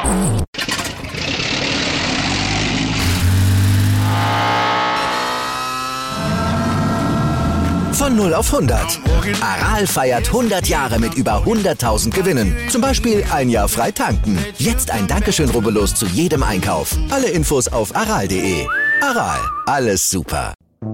Von 0 auf 100. Aral feiert 100 Jahre mit über 100.000 Gewinnen. Zum Beispiel ein Jahr frei tanken. Jetzt ein Dankeschön, rubbellos zu jedem Einkauf. Alle Infos auf aral.de. Aral, alles super.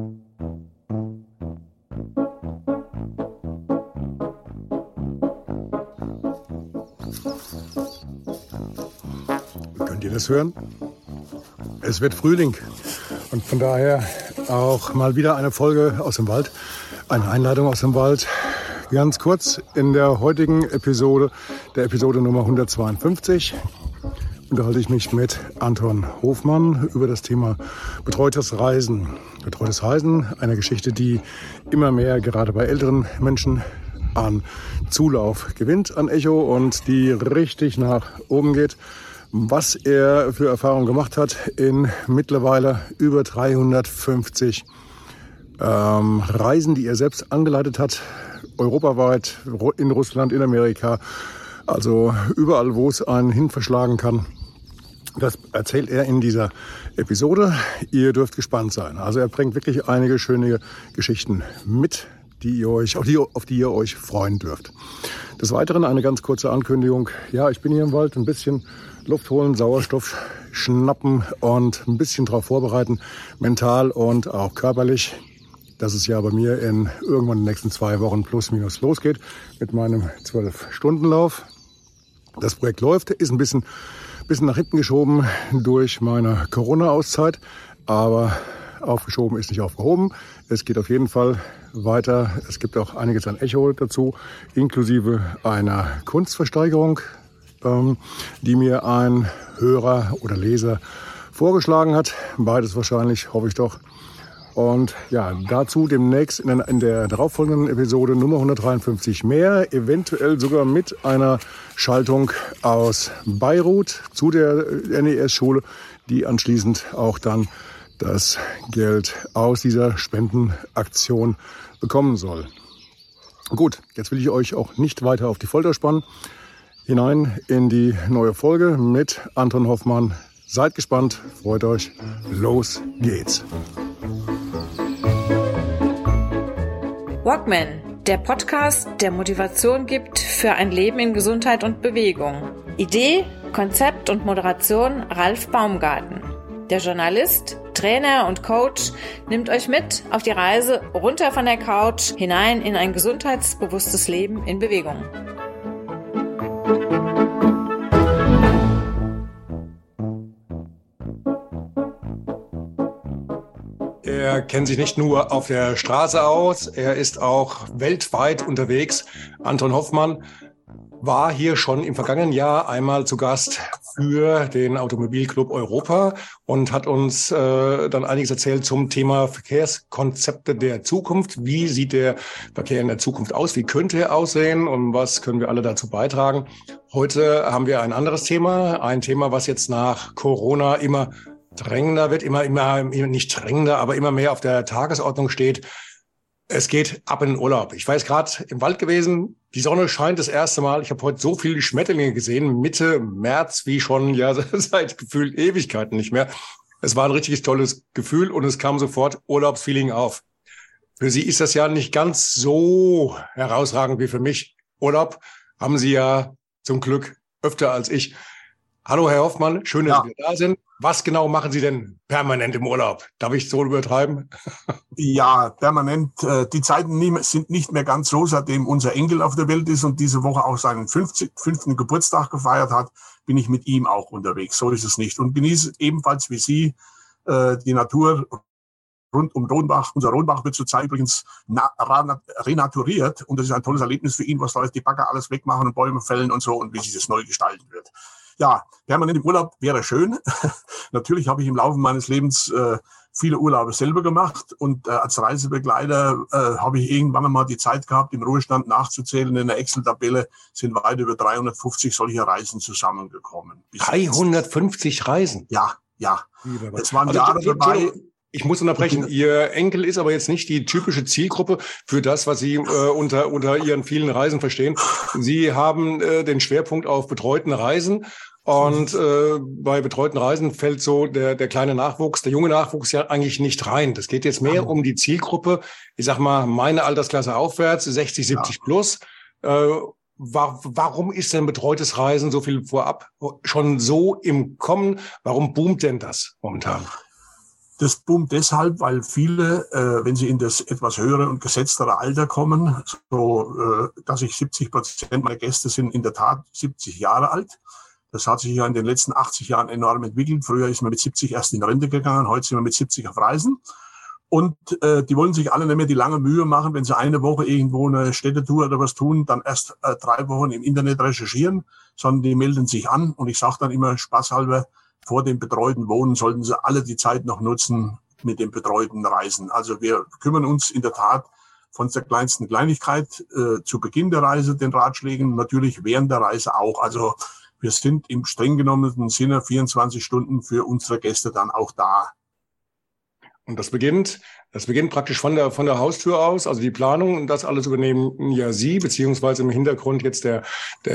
Könnt ihr das hören? Es wird Frühling und von daher auch mal wieder eine Folge aus dem Wald, eine Einleitung aus dem Wald. Ganz kurz in der heutigen Episode, der Episode Nummer 152, unterhalte ich mich mit Anton Hofmann über das Thema betreutes Reisen. Betreutes Reisen, eine Geschichte, die immer mehr gerade bei älteren Menschen an Zulauf gewinnt, an Echo und die richtig nach oben geht. Was er für Erfahrungen gemacht hat in mittlerweile über 350 Reisen, die er selbst angeleitet hat, europaweit, in Russland, in Amerika, also überall, wo es einen hin verschlagen kann. Das erzählt er in dieser Episode. Ihr dürft gespannt sein. Also er bringt wirklich einige schöne Geschichten mit, auf die ihr euch freuen dürft. Des Weiteren eine ganz kurze Ankündigung. Ja, ich bin hier im Wald, ein bisschen Luft holen, Sauerstoff schnappen und ein bisschen darauf vorbereiten, mental und auch körperlich, dass es ja bei mir irgendwann in den nächsten 2 Wochen plus minus losgeht mit meinem 12-Stunden-Lauf. Das Projekt läuft, ist ein bisschen nach hinten geschoben durch meine Corona-Auszeit, aber aufgeschoben ist nicht aufgehoben. Es geht auf jeden Fall weiter. Es gibt auch einiges an Echo dazu, inklusive einer Kunstversteigerung, die mir ein Hörer oder Leser vorgeschlagen hat. Beides wahrscheinlich, hoffe ich doch. Und ja, dazu demnächst in der darauffolgenden Episode Nummer 153 mehr, eventuell sogar mit einer Schaltung aus Beirut zu der NES-Schule, die anschließend auch dann das Geld aus dieser Spendenaktion bekommen soll. Gut, jetzt will ich euch auch nicht weiter auf die Folter spannen. Hinein in die neue Folge mit Anton Hofmann. Seid gespannt, freut euch. Los geht's. Walkman, der Podcast, der Motivation gibt für ein Leben in Gesundheit und Bewegung. Idee, Konzept und Moderation Ralf Baumgarten. Der Journalist, Trainer und Coach nimmt euch mit auf die Reise runter von der Couch hinein in ein gesundheitsbewusstes Leben in Bewegung. Er kennt sich nicht nur auf der Straße aus, er ist auch weltweit unterwegs. Anton Hofmann war hier schon im vergangenen Jahr einmal zu Gast für den Automobilclub Europa und hat uns dann einiges erzählt zum Thema Verkehrskonzepte der Zukunft. Wie sieht der Verkehr in der Zukunft aus? Wie könnte er aussehen? Und was können wir alle dazu beitragen? Heute haben wir ein anderes Thema. Ein Thema, was jetzt nach Corona immer drängender wird, immer nicht drängender, aber immer mehr auf der Tagesordnung steht. Es geht ab in den Urlaub. Ich war jetzt gerade im Wald gewesen. Die Sonne scheint das erste Mal. Ich habe heute so viele Schmetterlinge gesehen, Mitte März, wie schon seit gefühlt Ewigkeiten nicht mehr. Es war ein richtiges tolles Gefühl und es kam sofort Urlaubsfeeling auf. Für Sie ist das ja nicht ganz so herausragend wie für mich. Urlaub haben Sie ja zum Glück öfter als ich. Hallo Herr Hoffmann, schön, dass Sie wieder da sind. Was genau machen Sie denn permanent im Urlaub? Darf ich so übertreiben? Ja, permanent. Die Zeiten sind nicht mehr ganz so, seitdem unser Enkel auf der Welt ist und diese Woche auch seinen 5. Geburtstag gefeiert hat, bin ich mit ihm auch unterwegs. So ist es nicht. Und genieße ebenfalls wie Sie die Natur rund um Rohnbach. Unser Rohnbach wird zurzeit übrigens renaturiert und das ist ein tolles Erlebnis für ihn, was da ist, die Bagger alles wegmachen und Bäume fällen und so und wie sich das neu gestalten wird. Ja, permanent im Urlaub wäre schön. Natürlich habe ich im Laufe meines Lebens viele Urlaube selber gemacht und als Reisebegleiter habe ich irgendwann einmal die Zeit gehabt, im Ruhestand nachzuzählen. In der Excel-Tabelle sind weit über 350 solcher Reisen zusammengekommen. 350 Reisen? Ja. Es waren Jahre dabei. Ich muss unterbrechen. Ihr Enkel ist aber jetzt nicht die typische Zielgruppe für das, was Sie unter Ihren vielen Reisen verstehen. Sie haben den Schwerpunkt auf betreuten Reisen. Und bei betreuten Reisen fällt so der kleine Nachwuchs, der junge Nachwuchs ja eigentlich nicht rein. Das geht jetzt mehr um die Zielgruppe, ich sag mal, meine Altersklasse aufwärts, 60, 70 plus. Warum ist denn betreutes Reisen so viel vorab schon so im Kommen? Warum boomt denn das momentan? Das boomt deshalb, weil viele, wenn sie in das etwas höhere und gesetztere Alter kommen, so dass 70% meiner Gäste sind in der Tat 70 Jahre alt. Das hat sich ja in den letzten 80 Jahren enorm entwickelt. Früher ist man mit 70 erst in Rente gegangen, heute sind wir mit 70 auf Reisen. Und die wollen sich alle nicht mehr die lange Mühe machen, wenn sie eine Woche irgendwo eine Städtetour oder was tun, dann erst 3 Wochen im Internet recherchieren, sondern die melden sich an. Und ich sage dann immer spaßhalber, vor dem betreuten Wohnen sollten sie alle die Zeit noch nutzen mit dem betreuten Reisen. Also wir kümmern uns in der Tat von der kleinsten Kleinigkeit zu Beginn der Reise, den Ratschlägen, natürlich während der Reise auch. Also wir sind im streng genommenen Sinne 24 Stunden für unsere Gäste dann auch da. Und das beginnt praktisch von der Haustür aus, also die Planung, und das alles übernehmen ja Sie, beziehungsweise im Hintergrund jetzt der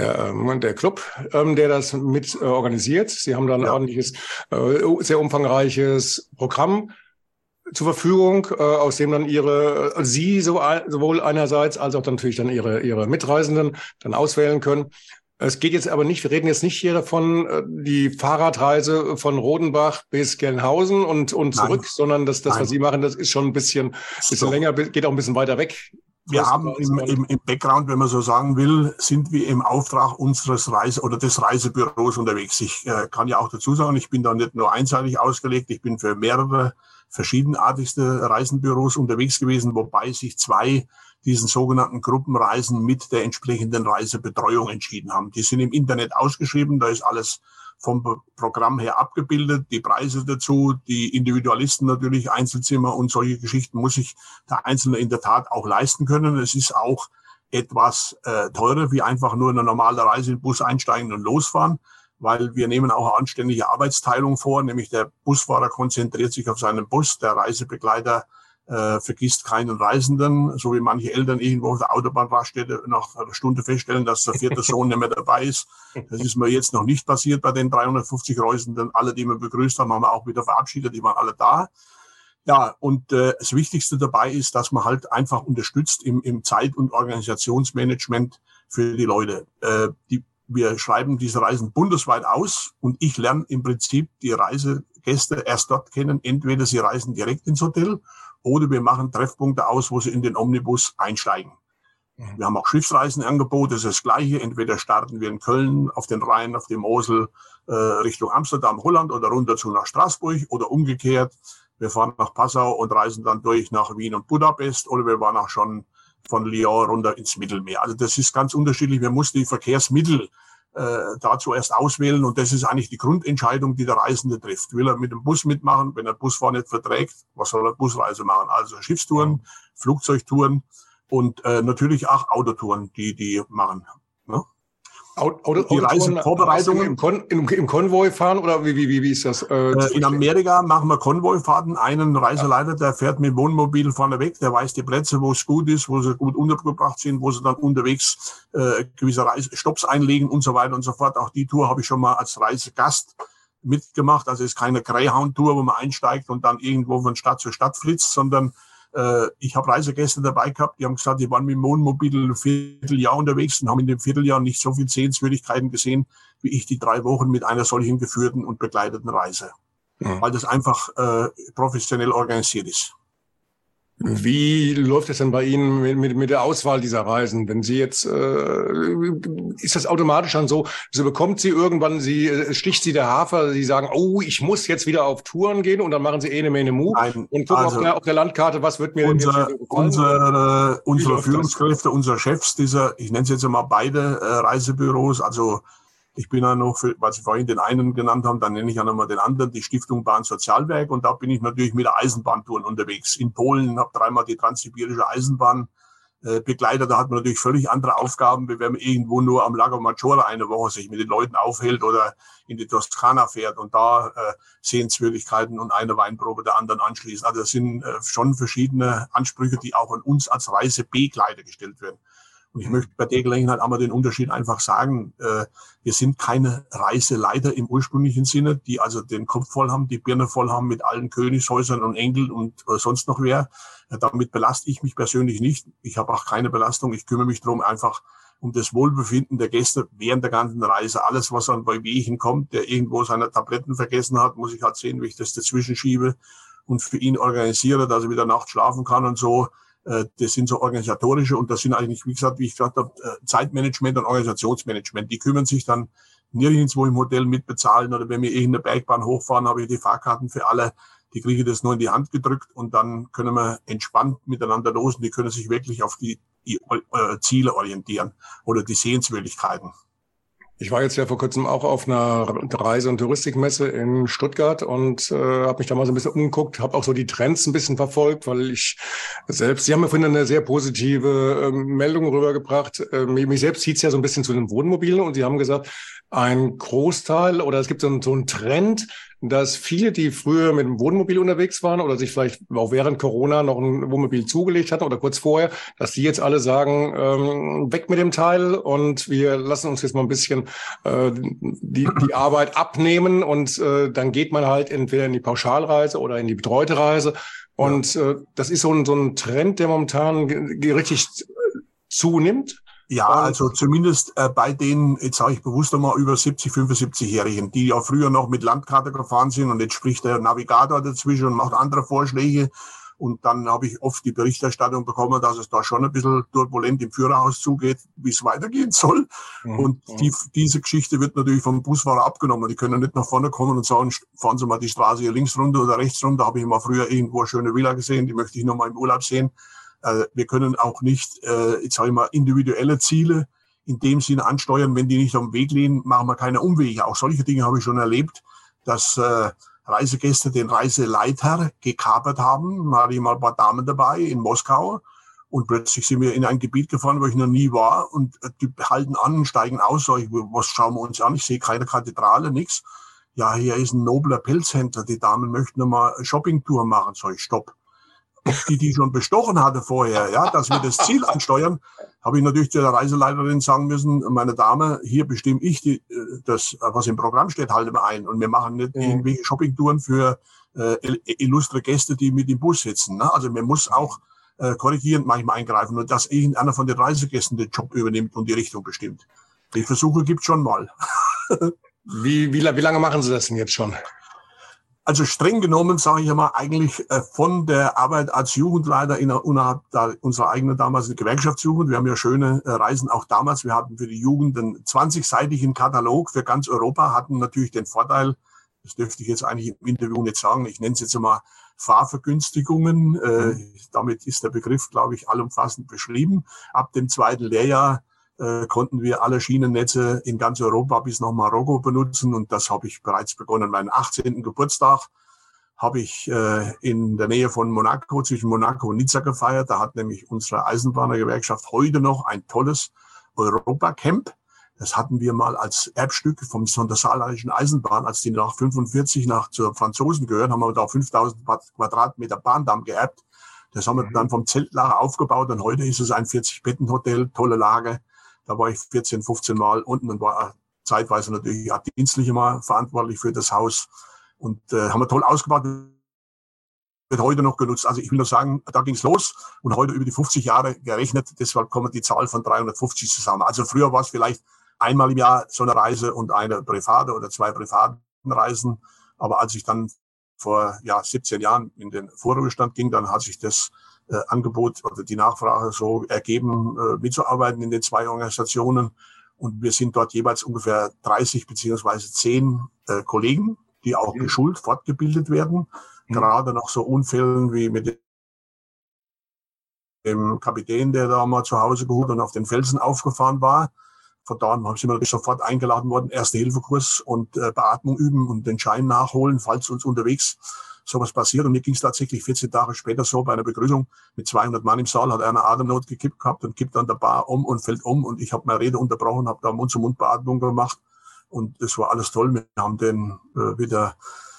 Club, der das mit organisiert. Sie haben da ein ordentliches, sehr umfangreiches Programm zur Verfügung, aus dem dann Sie sowohl einerseits als auch dann natürlich dann Ihre Mitreisenden dann auswählen können. Es geht jetzt aber nicht, wir reden jetzt nicht hier davon, die Fahrradreise von Rodenbach bis Gelnhausen und zurück, sondern das, was Sie machen, das ist schon ein bisschen länger, geht auch ein bisschen weiter weg. Wir haben im Background, wenn man so sagen will, sind wir im Auftrag unseres des Reisebüros unterwegs. Ich kann ja auch dazu sagen, ich bin da nicht nur einseitig ausgelegt, ich bin für mehrere verschiedenartigste Reisenbüros unterwegs gewesen, wobei sich 2 diesen sogenannten Gruppenreisen mit der entsprechenden Reisebetreuung entschieden haben. Die sind im Internet ausgeschrieben, da ist alles vom Programm her abgebildet, die Preise dazu, die Individualisten natürlich, Einzelzimmer und solche Geschichten muss sich der Einzelne in der Tat auch leisten können. Es ist auch etwas teurer, wie einfach nur eine normale Reise in den Bus einsteigen und losfahren, weil wir nehmen auch eine anständige Arbeitsteilung vor, nämlich der Busfahrer konzentriert sich auf seinen Bus, der Reisebegleiter vergisst keinen Reisenden, so wie manche Eltern irgendwo auf der Autobahnraststätte nach einer Stunde feststellen, dass der 4. Sohn nicht mehr dabei ist. Das ist mir jetzt noch nicht passiert bei den 350 Reisenden. Alle, die wir begrüßt haben, haben wir auch wieder verabschiedet, die waren alle da. Ja, und das Wichtigste dabei ist, dass man halt einfach unterstützt im Zeit- und Organisationsmanagement für die Leute. Wir schreiben diese Reisen bundesweit aus und ich lerne im Prinzip die Reisegäste erst dort kennen. Entweder sie reisen direkt ins Hotel oder wir machen Treffpunkte aus, wo sie in den Omnibus einsteigen. Wir haben auch Schiffsreisenangebote, das ist das Gleiche. Entweder starten wir in Köln, auf den Rhein, auf die Mosel, Richtung Amsterdam, Holland oder runter zu nach Straßburg oder umgekehrt. Wir fahren nach Passau und reisen dann durch nach Wien und Budapest oder wir waren auch schon von Lyon runter ins Mittelmeer. Also das ist ganz unterschiedlich. Wir mussten die Verkehrsmittel dazu erst auswählen und das ist eigentlich die Grundentscheidung, die der Reisende trifft. Will er mit dem Bus mitmachen? Wenn er Busfahren nicht verträgt, was soll er Busreise machen? Also Schiffstouren, Flugzeugtouren und natürlich auch Autotouren, die machen. Ne? Die Reisevorbereitungen im Konvoi fahren oder wie ist das? In Amerika machen wir Konvoifahrten. Einen Reiseleiter, der fährt mit dem Wohnmobil vorne weg, der weiß die Plätze, wo es gut ist, wo sie gut untergebracht sind, wo sie dann unterwegs gewisse Stopps einlegen und so weiter und so fort. Auch die Tour habe ich schon mal als Reisegast mitgemacht. Also es ist keine Greyhound-Tour, wo man einsteigt und dann irgendwo von Stadt zu Stadt flitzt, sondern ich habe Reisegäste dabei gehabt, die haben gesagt, die waren mit dem Wohnmobil ein Vierteljahr unterwegs und haben in dem Vierteljahr nicht so viel Sehenswürdigkeiten gesehen, wie ich die 3 Wochen mit einer solchen geführten und begleiteten Reise. Ja. Weil das einfach professionell organisiert ist. Wie läuft es denn bei Ihnen mit der Auswahl dieser Reisen? Wenn Sie jetzt, ist das automatisch dann so, so bekommt Sie irgendwann, sticht Sie der Hafer, Sie sagen, oh, ich muss jetzt wieder auf Touren gehen und dann machen Sie ene mene mu und gucken auf der Landkarte, was wird mir denn jetzt gefallen? Unsere Führungskräfte, unsere Chefs, ich nenne es jetzt mal beide Reisebüros, also ich bin ja noch, weil Sie vorhin den einen genannt haben, dann nenne ich ja nochmal den anderen, die Stiftung Bahnsozialwerk. Und da bin ich natürlich mit der Eisenbahntouren unterwegs. In Polen habe 3-mal die transsibirische Eisenbahn Begleiter, da hat man natürlich völlig andere Aufgaben, wie wenn man irgendwo nur am Lago Maggiore eine Woche sich mit den Leuten aufhält oder in die Toskana fährt und da Sehenswürdigkeiten und eine Weinprobe der anderen anschließt. Also das sind schon verschiedene Ansprüche, die auch an uns als Reisebegleiter gestellt werden. Und ich möchte bei der Gelegenheit einmal den Unterschied einfach sagen, wir sind keine Reiseleiter im ursprünglichen Sinne, die also den Kopf voll haben, die Birne voll haben mit allen Königshäusern und Engeln und sonst noch wer. Damit belaste ich mich persönlich nicht. Ich habe auch keine Belastung. Ich kümmere mich darum, einfach um das Wohlbefinden der Gäste während der ganzen Reise. Alles, was an bei Wehchen kommt, der irgendwo seine Tabletten vergessen hat, muss ich halt sehen, wie ich das dazwischen schiebe und für ihn organisiere, dass er wieder nachts schlafen kann und so. Das sind so organisatorische und das sind eigentlich, wie gesagt, wie ich gesagt habe, Zeitmanagement und Organisationsmanagement. Die kümmern sich dann nirgendwo im Hotel mitbezahlen oder wenn wir irgendeine Bergbahn hochfahren, habe ich die Fahrkarten für alle. Die kriege ich das nur in die Hand gedrückt und dann können wir entspannt miteinander los und die können sich wirklich auf die Ziele orientieren oder die Sehenswürdigkeiten. Ich war jetzt ja vor kurzem auch auf einer Reise- und Touristikmesse in Stuttgart und habe mich da mal so ein bisschen umgeguckt, habe auch so die Trends ein bisschen verfolgt, weil ich selbst, Sie haben mir vorhin eine sehr positive Meldung rübergebracht. Mich selbst zieht es ja so ein bisschen zu den Wohnmobilen und Sie haben gesagt, ein Großteil oder es gibt so einen Trend, dass viele, die früher mit dem Wohnmobil unterwegs waren oder sich vielleicht auch während Corona noch ein Wohnmobil zugelegt hatten oder kurz vorher, dass die jetzt alle sagen, weg mit dem Teil und wir lassen uns jetzt mal ein bisschen die Arbeit abnehmen und dann geht man halt entweder in die Pauschalreise oder in die betreute Reise. Und das ist so ein Trend, der momentan richtig zunimmt. Ja, also zumindest bei den, jetzt sage ich bewusst einmal, über 70, 75-Jährigen, die ja früher noch mit Landkarte gefahren sind und jetzt spricht der Navigator dazwischen und macht andere Vorschläge. Und dann habe ich oft die Berichterstattung bekommen, dass es da schon ein bisschen turbulent im Führerhaus zugeht, wie es weitergehen soll. Und diese Geschichte wird natürlich vom Busfahrer abgenommen. Die können nicht nach vorne kommen und sagen, fahren Sie mal die Straße hier links runter oder rechts runter. Da habe ich mal früher irgendwo eine schöne Villa gesehen, die möchte ich noch mal im Urlaub sehen. Wir können auch nicht, jetzt sage ich mal, individuelle Ziele in dem Sinne ansteuern. Wenn die nicht am Weg liegen, machen wir keine Umwege. Auch solche Dinge habe ich schon erlebt, dass Reisegäste den Reiseleiter gekapert haben. Da hatte ich mal ein paar Damen dabei in Moskau und plötzlich sind wir in ein Gebiet gefahren, wo ich noch nie war und die halten an, steigen aus. Sag ich, was schauen wir uns an? Ich sehe keine Kathedrale, nichts. Ja, hier ist ein nobler Pelzhändler. Die Damen möchten noch mal eine Shoppingtour machen. Sag ich, stopp. Ob die schon bestochen hatte vorher, ja, dass wir das Ziel ansteuern, habe ich natürlich der Reiseleiterin sagen müssen, meine Dame, hier bestimme ich das, was im Programm steht, halte wir ein. Und wir machen nicht irgendwelche Shoppingtouren für illustre Gäste, die mit im Bus sitzen. Ne? Also man muss auch korrigierend manchmal eingreifen und dass irgendeiner von den Reisegästen den Job übernimmt und die Richtung bestimmt. Die Versuche gibt's schon mal. Wie lange machen Sie das denn jetzt schon? Also streng genommen, sage ich einmal, eigentlich von der Arbeit als Jugendleiter innerhalb unserer eigenen damals Gewerkschaftsjugend. Wir haben ja schöne Reisen auch damals. Wir hatten für die Jugend einen 20-seitigen Katalog für ganz Europa, hatten natürlich den Vorteil, das dürfte ich jetzt eigentlich im Interview nicht sagen, ich nenne es jetzt einmal Fahrvergünstigungen. Damit ist der Begriff, glaube ich, allumfassend beschrieben. Ab dem zweiten Lehrjahr konnten wir alle Schienennetze in ganz Europa bis nach Marokko benutzen. Und das habe ich bereits begonnen. Meinen 18. Geburtstag habe ich in der Nähe von Monaco, zwischen Monaco und Nizza gefeiert. Da hat nämlich unsere Eisenbahnergewerkschaft heute noch ein tolles Europacamp. Das hatten wir mal als Erbstück von der saarländischen Eisenbahn, als die nach 45 zur Franzosen gehören, haben wir da 5000 Quadratmeter Bahndamm geerbt. Das haben wir dann vom Zeltlager aufgebaut und heute ist es ein 40-Betten-Hotel, tolle Lage. Da war ich 14, 15 Mal unten und war zeitweise natürlich auch dienstlich mal verantwortlich für das Haus. Und haben wir toll ausgebaut, wird heute noch genutzt. Also ich will nur sagen, da ging's los und heute über die 50 Jahre gerechnet, deshalb kommt die Zahl von 350 zusammen. Also früher war es vielleicht einmal im Jahr so eine Reise und eine private oder zwei privaten Reisen. Aber als ich dann vor 17 Jahren in den Vorruhestand ging, dann hat sich das Angebot oder die Nachfrage so ergeben, mitzuarbeiten in den zwei Organisationen. Und wir sind dort jeweils ungefähr 30 beziehungsweise 10 Kollegen, die auch geschult, fortgebildet werden. Gerade nach so Unfällen wie mit dem Kapitän, der da mal zu Hause geholt und auf den Felsen aufgefahren war. Von da an sind wir sofort eingeladen worden, Erste-Hilfe-Kurs und Beatmung üben und den Schein nachholen, falls uns unterwegs sowas passiert. Und mir ging es tatsächlich 14 Tage später so bei einer Begrüßung mit 200 Mann im Saal, hat einer Atemnot gekippt gehabt und kippt an der Bar um und fällt um. Und ich habe meine Rede unterbrochen, habe da Mund-zu-Mund-Beatmung gemacht. Und das war alles toll. Wir haben den wieder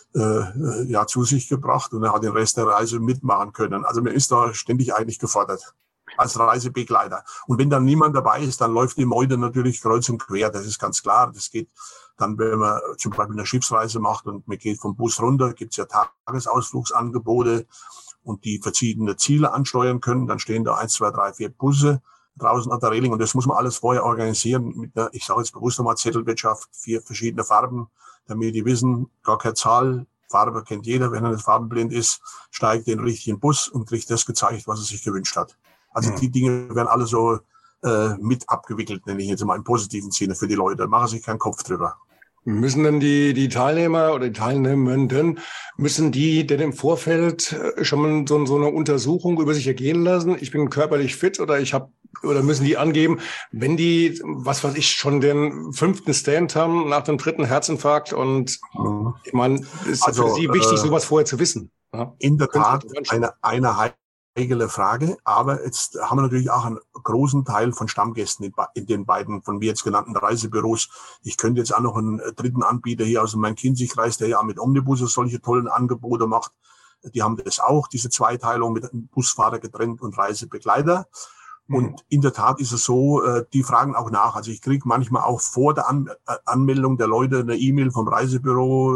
zu sich gebracht und er hat den Rest der Reise mitmachen können. Also man ist da ständig eigentlich gefordert als Reisebegleiter. Und wenn dann niemand dabei ist, dann läuft die Meute natürlich kreuz und quer. Das ist ganz klar. Das geht dann, wenn man zum Beispiel eine Schiffsreise macht und man geht vom Bus runter, gibt es ja Tagesausflugsangebote und die verschiedene Ziele ansteuern können. Dann stehen da 1, 2, 3, 4 Busse draußen an der Reling und das muss man alles vorher organisieren mit einer, ich sage jetzt bewusst nochmal, Zettelwirtschaft, 4 verschiedene Farben, damit die wissen, gar keine Zahl, Farbe kennt jeder, wenn er nicht farbenblind ist, steigt in den richtigen Bus und kriegt das gezeigt, was er sich gewünscht hat. Also die Dinge werden alle so mit abgewickelt, nenne ich jetzt mal im positiven Sinne für die Leute. Machen sich keinen Kopf drüber. Müssen denn die Teilnehmer oder die Teilnehmenden, müssen die denn im Vorfeld schon mal so eine Untersuchung über sich ergehen lassen? Ich bin körperlich fit oder müssen die angeben, wenn die, was weiß ich, schon den 5. Stand haben nach dem 3. Herzinfarkt und ich meine, ist also für Sie wichtig, sowas vorher zu wissen? Ja? In der Tat eine heikle Frage, aber jetzt haben wir natürlich auch einen großen Teil von Stammgästen in den beiden von mir jetzt genannten Reisebüros. Ich könnte jetzt auch noch einen dritten Anbieter hier aus dem Main-Kinzig-Kreis, der ja mit Omnibusse solche tollen Angebote macht. Die haben das auch, diese Zweiteilung mit Busfahrer getrennt und Reisebegleiter. Und in der Tat ist es so, die fragen auch nach. Also ich kriege manchmal auch vor der Anmeldung der Leute eine E-Mail vom Reisebüro,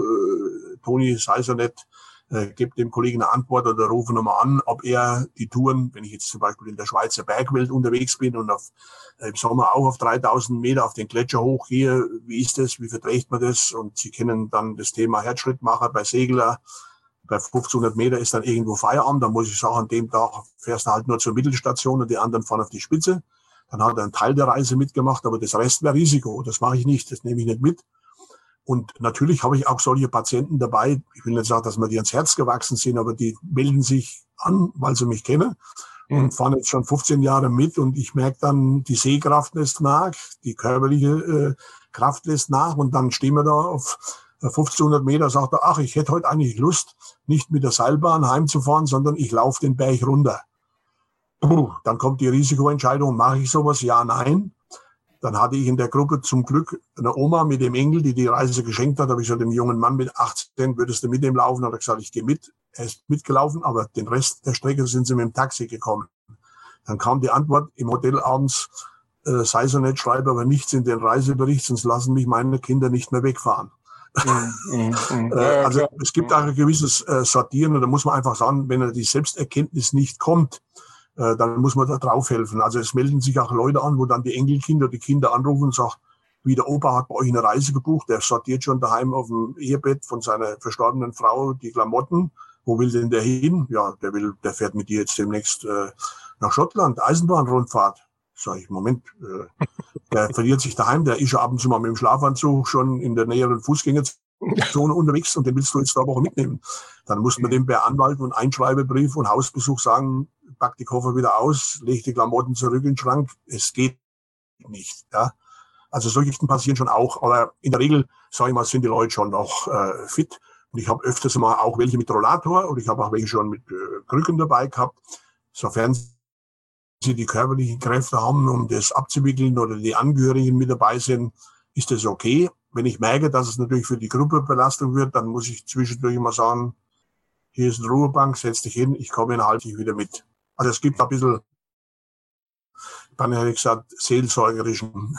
Toni, sei so nett, gebt dem Kollegen eine Antwort oder rufe nochmal an, ob er die Touren, wenn ich jetzt zum Beispiel in der Schweizer Bergwelt unterwegs bin und im Sommer auch auf 3000 Meter auf den Gletscher hochgehe, wie ist das, wie verträgt man das? Und Sie kennen dann das Thema Herzschrittmacher bei Segler. Bei 1500 Meter ist dann irgendwo Feierabend. Da muss ich sagen, an dem Tag fährst du halt nur zur Mittelstation und die anderen fahren auf die Spitze. Dann hat er einen Teil der Reise mitgemacht, aber das Rest wäre Risiko. Das mache ich nicht, das nehme ich nicht mit. Und natürlich habe ich auch solche Patienten dabei. Ich will nicht sagen, dass mir die ans Herz gewachsen sind, aber die melden sich an, weil sie mich kennen und fahren jetzt schon 15 Jahre mit. Und ich merke dann, die Sehkraft lässt nach, die körperliche Kraft lässt nach. Und dann stehen wir da auf 1500 Meter, sagt er, ach, ich hätte heute eigentlich Lust, nicht mit der Seilbahn heimzufahren, sondern ich laufe den Berg runter. Dann kommt die Risikoentscheidung, mache ich sowas? Ja, nein. Dann hatte ich in der Gruppe zum Glück eine Oma mit dem Enkel, die die Reise geschenkt hat. Da habe ich gesagt, dem jungen Mann mit 18, würdest du mit dem laufen? Hat er gesagt, ich gehe mit. Er ist mitgelaufen, aber den Rest der Strecke sind sie mit dem Taxi gekommen. Dann kam die Antwort im Hotel abends, sei so nett, schreibe aber nichts in den Reisebericht, sonst lassen mich meine Kinder nicht mehr wegfahren. Also es gibt auch ein gewisses Sortieren und da muss man einfach sagen, wenn die Selbsterkenntnis nicht kommt, dann muss man da drauf helfen. Also es melden sich auch Leute an, wo dann die Enkelkinder, die Kinder anrufen und sagen, wie der Opa hat bei euch eine Reise gebucht, der sortiert schon daheim auf dem Ehebett von seiner verstorbenen Frau die Klamotten. Wo will denn der hin? Ja, der fährt mit dir jetzt demnächst nach Schottland, Eisenbahnrundfahrt. Sag ich, Moment, der verliert sich daheim, der ist ja ab und zu mal mit dem Schlafanzug schon in der näheren Fußgängerzone unterwegs und den willst du jetzt da aber auch mitnehmen. Dann muss man dem per Anwalt und Einschreibebrief und Hausbesuch sagen, pack die Koffer wieder aus, leg die Klamotten zurück in den Schrank. Es geht nicht. Ja. Also solche Geschichten passieren schon auch, aber in der Regel, sage ich mal, sind die Leute schon noch fit. Und ich habe öfters mal auch welche mit Rollator und ich habe auch welche schon mit Krücken dabei gehabt. Sofern sie die körperlichen Kräfte haben, um das abzuwickeln oder die Angehörigen mit dabei sind, ist das okay. Wenn ich merke, dass es natürlich für die Gruppe Belastung wird, dann muss ich zwischendurch mal sagen, hier ist eine Ruhebank, setz dich hin, ich komme und halte dich wieder mit. Also es gibt ein bisschen, dann hätte ich gesagt, seelsorgerischen.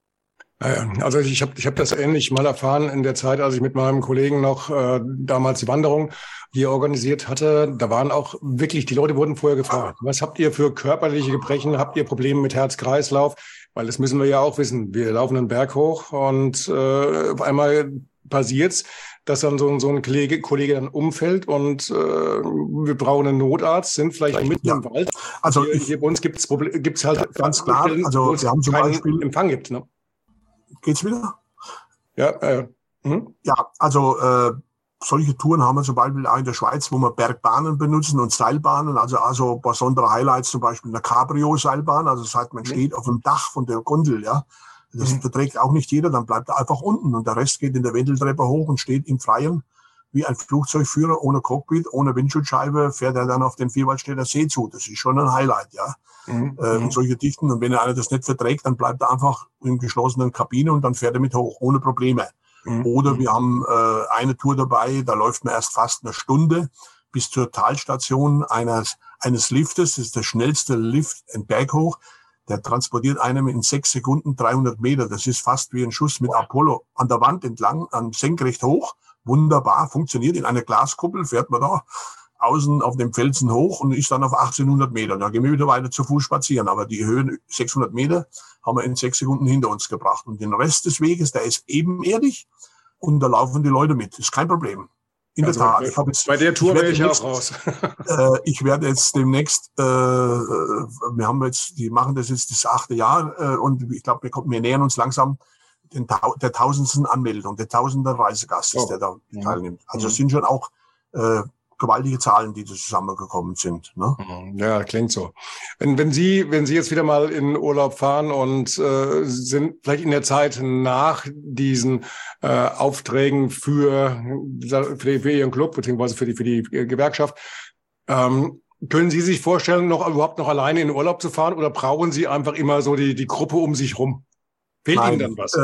Also ich hab das ähnlich mal erfahren in der Zeit, als ich mit meinem Kollegen noch damals die Wanderung hier organisiert hatte. Da waren auch wirklich, die Leute wurden vorher gefragt, was habt ihr für körperliche Gebrechen, habt ihr Probleme mit Herz-Kreislauf? Weil das müssen wir ja auch wissen. Wir laufen einen Berg hoch und auf einmal passiert's, dass dann so ein Kollege dann umfällt und wir brauchen einen Notarzt, sind vielleicht mitten im Wald. Also hier bei uns gibt's halt ganz klar, also wir haben zum Beispiel Empfang gibt, ne? Geht's wieder? Ja, Ja, also solche Touren haben wir zum Beispiel auch in der Schweiz, wo wir Bergbahnen benutzen und Seilbahnen, also besondere Highlights, zum Beispiel eine Cabrio-Seilbahn, also das heißt, man steht auf dem Dach von der Gondel, ja. Das verträgt auch nicht jeder, dann bleibt er einfach unten und der Rest geht in der Wendeltreppe hoch und steht im Freien wie ein Flugzeugführer ohne Cockpit, ohne Windschutzscheibe, fährt er dann auf den Vierwaldstätter See zu. Das ist schon ein Highlight, ja. Und solche Dichten. Und wenn einer das nicht verträgt, dann bleibt er einfach in geschlossenen Kabine und dann fährt er mit hoch, ohne Probleme. Oder wir haben eine Tour dabei, da läuft man erst fast eine Stunde bis zur Talstation eines Liftes. Das ist der schnellste Lift, ein Berg hoch. Der transportiert einem in 6 Sekunden 300 Meter. Das ist fast wie ein Schuss mit Apollo an der Wand entlang, senkrecht hoch. Wunderbar, funktioniert. In einer Glaskuppel fährt man da außen auf dem Felsen hoch und ist dann auf 1800 Meter. Da gehen wir wieder weiter zu Fuß spazieren. Aber die Höhen 600 Meter haben wir in 6 Sekunden hinter uns gebracht. Und den Rest des Weges, der ist ebenerdig und da laufen die Leute mit. Das ist kein Problem. In der Tat. Bei der Tour wäre ich auch raus. Ich werde jetzt demnächst, die machen das jetzt das 8. Jahr und ich glaube, wir nähern uns langsam der 1000. Anmeldung, der 1000. Reisegastes, der da teilnimmt. Also es sind schon auch gewaltige Zahlen, die zusammengekommen sind. Ne? Ja, klingt so. Wenn Sie jetzt wieder mal in Urlaub fahren und sind vielleicht in der Zeit nach diesen Aufträgen für Ihren Club beziehungsweise für die Gewerkschaft, können Sie sich vorstellen, überhaupt noch alleine in Urlaub zu fahren oder brauchen Sie einfach immer so die Gruppe um sich rum? Fehlt Ihnen dann was?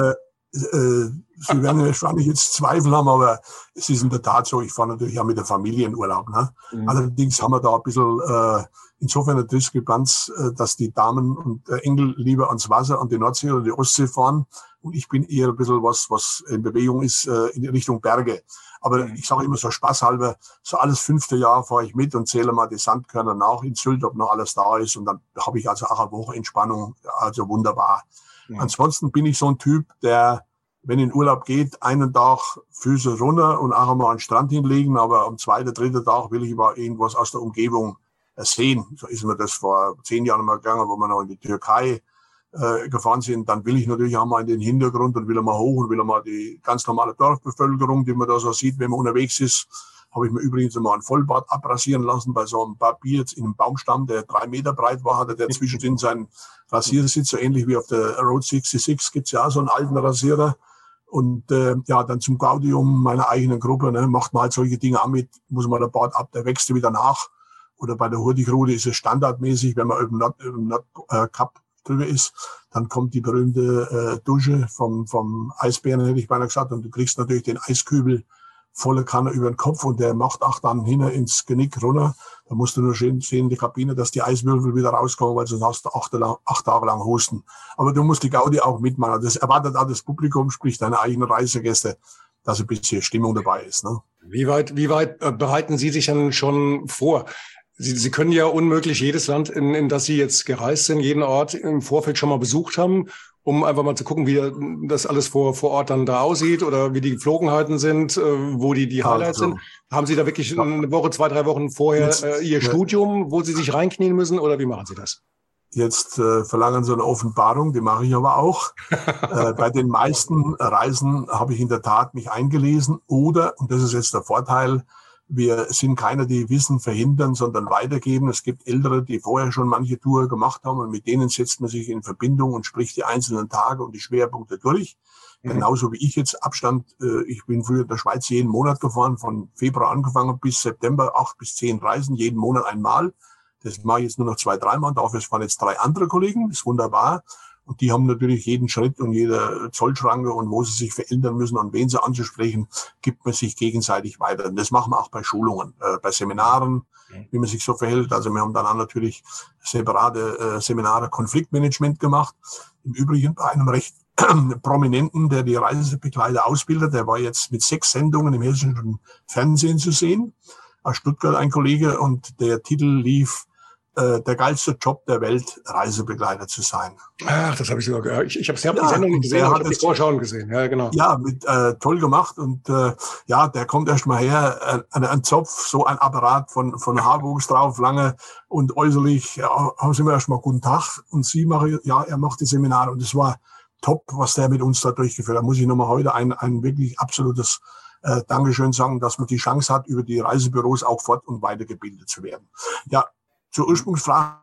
Sie werden wahrscheinlich jetzt Zweifel haben, aber es ist in der Tat so, ich fahre natürlich auch mit der Familie in Urlaub. Ne? Allerdings haben wir da ein bisschen insofern eine Diskrepanz, dass die Damen und Enkel lieber ans Wasser, an die Nordsee oder die Ostsee fahren und ich bin eher ein bisschen was in Bewegung ist, in Richtung Berge. Aber ich sage immer so spaßhalber, so alles 5. Jahr fahre ich mit und zähle mal die Sandkörner nach in Sylt, ob noch alles da ist und dann habe ich also auch eine Woche Entspannung, also wunderbar. Ansonsten bin ich so ein Typ, der, wenn in Urlaub geht, einen Tag Füße runter und auch mal an den Strand hinlegen, aber am 2., 3. Tag will ich mal irgendwas aus der Umgebung sehen. So ist mir das vor 10 Jahren mal gegangen, wo wir noch in die Türkei gefahren sind. Dann will ich natürlich auch mal in den Hintergrund und will mal hoch und will mal die ganz normale Dorfbevölkerung, die man da so sieht, wenn man unterwegs ist. Habe ich mir übrigens mal ein Vollbart abrasieren lassen bei so einem Papier in einem Baumstamm, der 3 Meter breit war, hatte der zwischendrin seinen Rasiersitz, so ähnlich wie auf der Road 66 gibt's ja auch so einen alten Rasierer. Und dann zum Gaudium meiner eigenen Gruppe, ne, macht man halt solche Dinge auch mit, muss man der Bart ab, der wächst wieder nach. Oder bei der Hurtigrute ist es standardmäßig, wenn man über den Nordkap drüber ist, dann kommt die berühmte Dusche vom Eisbären, hätte ich beinahe gesagt, und du kriegst natürlich den Eiskübel volle Kanne über den Kopf und der macht auch dann hinten ins Genick runter. Da musst du nur schön sehen in die Kabine, dass die Eiswürfel wieder rauskommen, weil sonst hast du 8 Tage lang Husten. Aber du musst die Gaudi auch mitmachen. Das erwartet auch das Publikum, sprich deine eigenen Reisegäste, dass ein bisschen Stimmung dabei ist. Ne? Wie weit bereiten Sie sich dann schon vor? Sie können ja unmöglich jedes Land, in das Sie jetzt gereist sind, jeden Ort im Vorfeld schon mal besucht haben, um einfach mal zu gucken, wie das alles vor Ort dann da aussieht oder wie die Geflogenheiten sind, wo die Highlights sind. Haben Sie da wirklich eine Woche, 2, 3 Wochen vorher Ihr Studium, wo Sie sich reinknien müssen oder wie machen Sie das? Jetzt verlangen Sie eine Offenbarung, die mache ich aber auch. Bei den meisten Reisen habe ich in der Tat mich eingelesen oder, und das ist jetzt der Vorteil, wir sind keiner, die Wissen verhindern, sondern weitergeben. Es gibt Ältere, die vorher schon manche Tour gemacht haben und mit denen setzt man sich in Verbindung und spricht die einzelnen Tage und die Schwerpunkte durch. Genauso wie ich jetzt Abstand, ich bin früher in der Schweiz jeden Monat gefahren, von Februar angefangen bis September, 8 bis 10 Reisen, jeden Monat einmal. Das mache ich jetzt nur noch 2, 3 Mal. Dafür fahren jetzt 3 andere Kollegen, das ist wunderbar. Und die haben natürlich jeden Schritt und jede Zollschranke und wo sie sich verändern müssen, an wen sie anzusprechen, gibt man sich gegenseitig weiter. Und das machen wir auch bei Schulungen, bei Seminaren, wie man sich so verhält. Also wir haben dann auch natürlich separate Seminare Konfliktmanagement gemacht. Im Übrigen bei einem recht Prominenten, der die Reisebegleiter ausbildet. Der war jetzt mit 6 Sendungen im hessischen Fernsehen zu sehen. Aus Stuttgart ein Kollege und der Titel lief der geilste Job der Welt, Reisebegleiter zu sein. Ach, das habe ich sogar gehört. Ich habe die Sendung nicht gesehen, aber ich habe die Vorschauen gesehen. Ja, genau. Ja, toll gemacht. Und der kommt erst mal her, ein Zopf, so ein Apparat von Haarwuchs drauf, lange und äußerlich, haben Sie mir erst mal guten Tag. Und Sie machen, er macht die Seminare. Und es war top, was der mit uns da durchgeführt hat. Da muss ich nochmal heute ein wirklich absolutes Dankeschön sagen, dass man die Chance hat, über die Reisebüros auch fort- und weitergebildet zu werden. Ja, zur Ursprungsfrage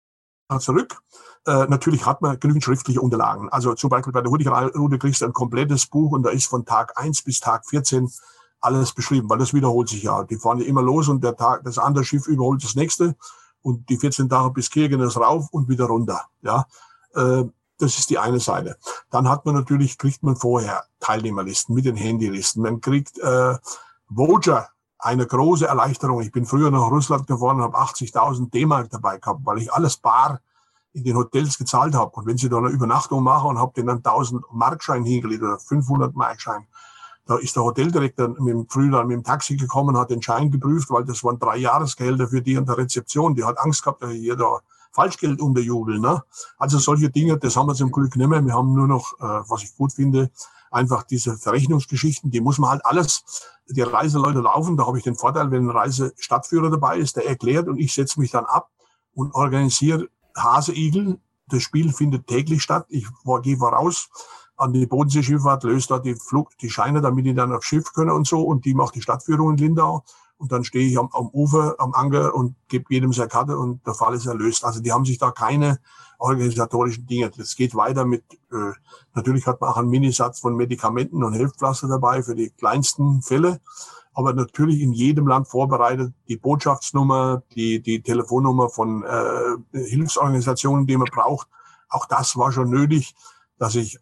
zurück. Natürlich hat man genügend schriftliche Unterlagen. Also zum Beispiel bei der Hurtigrute kriegst du ein komplettes Buch und da ist von Tag 1 bis Tag 14 alles beschrieben, weil das wiederholt sich ja. Die fahren ja immer los und das andere Schiff überholt das nächste und die 14 Tage bis Kirkenes rauf und wieder runter. Ja, das ist die eine Seite. Dann kriegt man vorher Teilnehmerlisten mit den Handylisten. Man kriegt Voucher, eine große Erleichterung. Ich bin früher nach Russland gefahren und habe 80.000 D-Mark dabei gehabt, weil ich alles bar in den Hotels gezahlt habe. Und wenn Sie da eine Übernachtung machen und habe den dann 1000 Markschein hingelegt oder 500 Markschein, da ist der Hoteldirektor früher mit dem Taxi gekommen, hat den Schein geprüft, weil das waren 3 Jahresgehälter für die an der Rezeption. Die hat Angst gehabt, dass hier da Falschgeld unterjubeln. Ne? Also solche Dinge, das haben wir zum Glück nicht mehr. Wir haben nur noch, was ich gut finde, einfach diese Verrechnungsgeschichten, die muss man halt alles, die Reiseleute laufen. Da habe ich den Vorteil, wenn ein Reisestadtführer dabei ist, der erklärt und ich setze mich dann ab und organisiere Hase-Igel. Das Spiel findet täglich statt. Ich gehe voraus an die Bodenseeschifffahrt, löse da die Scheine, damit die dann aufs Schiff können und so. Und die macht die Stadtführung in Lindau. Und dann stehe ich am Ufer, am Anker und gebe jedem seine Karte und der Fall ist erlöst. Also die haben sich da keine organisatorischen Dinge. Das geht weiter mit, natürlich hat man auch einen Minisatz von Medikamenten und Hilfspflaster dabei für die kleinsten Fälle. Aber natürlich in jedem Land vorbereitet die Botschaftsnummer, die Telefonnummer von Hilfsorganisationen, die man braucht. Auch das war schon nötig, dass ich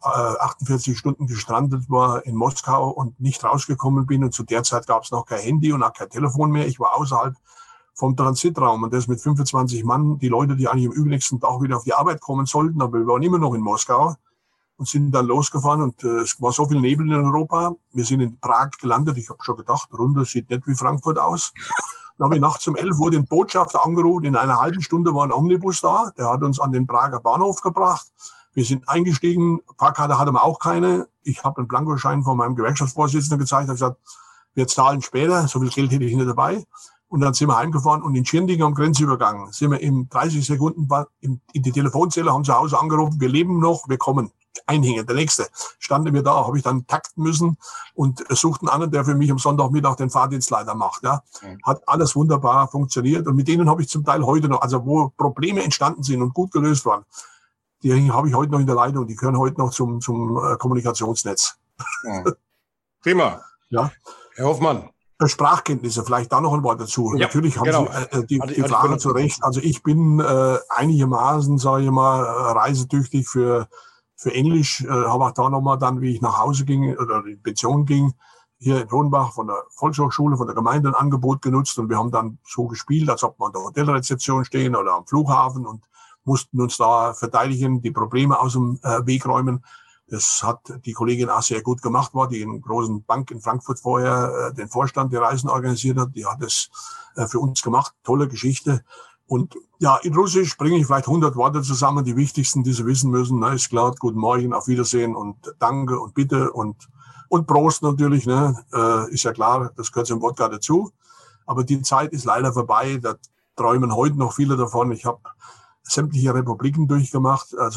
48 Stunden gestrandet war in Moskau und nicht rausgekommen bin. Und zu der Zeit gab es noch kein Handy und auch kein Telefon mehr. Ich war außerhalb vom Transitraum und das mit 25 Mann. Die Leute, die eigentlich am übernächsten Tag wieder auf die Arbeit kommen sollten, aber wir waren immer noch in Moskau und sind dann losgefahren. Und es war so viel Nebel in Europa. Wir sind in Prag gelandet. Ich habe schon gedacht, runter sieht nicht wie Frankfurt aus. Dann habe ich nachts um 11 Uhr den Botschafter angerufen. In einer halben Stunde war ein Omnibus da. Der hat uns an den Prager Bahnhof gebracht. Wir sind eingestiegen, Fahrkarte hatte man auch keine. Ich habe einen Blankoschein von meinem Gewerkschaftsvorsitzenden gezeigt, habe gesagt, wir zahlen später, so viel Geld hätte ich nicht dabei. Und dann sind wir heimgefahren und in Schirnding am Grenzübergang sind wir in 30 Sekunden in die Telefonzelle, haben zu Hause angerufen, wir leben noch, wir kommen. Einhängen, der nächste. Standen wir da, habe ich dann takten müssen und suchten einen, der für mich am Sonntagmittag den Fahrdienstleiter macht. Ja. Hat alles wunderbar funktioniert und mit denen habe ich zum Teil heute noch, also wo Probleme entstanden sind und gut gelöst waren, die habe ich heute noch in der Leitung, die gehören heute noch zum Kommunikationsnetz. Ja. Prima. Ja. Herr Hoffmann. Sprachkenntnisse, vielleicht da noch ein Wort dazu. Ja, natürlich haben genau. Sie die Frage zu Recht. Also ich bin einigermaßen, sage ich mal, reisetüchtig für Englisch. Habe auch da nochmal dann, wie ich nach Hause ging oder in Pension ging, hier in Rodenbach von der Volkshochschule, von der Gemeinde ein Angebot genutzt und wir haben dann so gespielt, als ob wir an der Hotelrezeption stehen oder am Flughafen und mussten uns da verteidigen, die Probleme aus dem Weg räumen. Das hat die Kollegin auch sehr gut gemacht, war die in einer großen Bank in Frankfurt vorher den Vorstand der Reisen organisiert hat. Die hat es für uns gemacht. Tolle Geschichte. Und ja, in Russisch bringe ich vielleicht 100 Worte zusammen, die wichtigsten, die Sie wissen müssen. Ne, ist klar, guten Morgen, auf Wiedersehen und Danke und Bitte und Prost natürlich. Ne, ist ja klar, das gehört zum Wodka dazu. Aber die Zeit ist leider vorbei. Da träumen heute noch viele davon. Ich habe sämtliche Republiken durchgemacht, also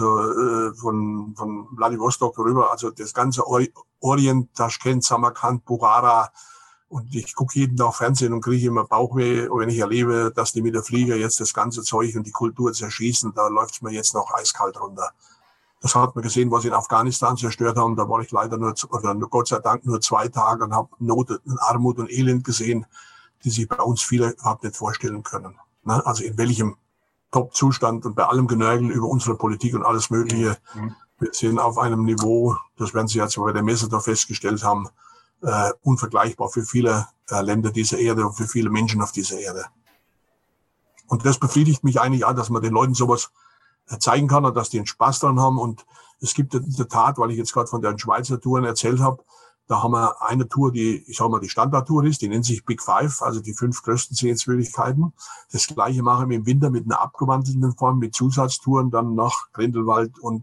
von Vladivostok rüber, also das ganze Orient, Taschkent, Samarkand, Bukhara. Und ich gucke jeden Tag Fernsehen und kriege immer Bauchweh, wenn ich erlebe, dass die mit der Flieger jetzt das ganze Zeug und die Kultur zerschießen. Da läuft's mir jetzt noch eiskalt runter. Das hat man gesehen, was sie in Afghanistan zerstört haben. Da war ich leider Gott sei Dank nur 2 Tage und habe Not und Armut und Elend gesehen, die sich bei uns viele überhaupt nicht vorstellen können. Also in welchem Top-Zustand und bei allem Genörgel über unsere Politik und alles Mögliche. Wir sind auf einem Niveau, das werden Sie jetzt bei der Messe da festgestellt haben, unvergleichbar für viele Länder dieser Erde und für viele Menschen auf dieser Erde. Und das befriedigt mich eigentlich auch, dass man den Leuten sowas zeigen kann und dass die einen Spaß dran haben. Und es gibt in der Tat, weil ich jetzt gerade von den Schweizer Touren erzählt habe, da haben wir eine Tour, die, ich sag mal, die Standardtour ist, die nennt sich Big Five, also die 5 größten Sehenswürdigkeiten. Das Gleiche machen wir im Winter mit einer abgewandelten Form, mit Zusatztouren dann nach Grindelwald und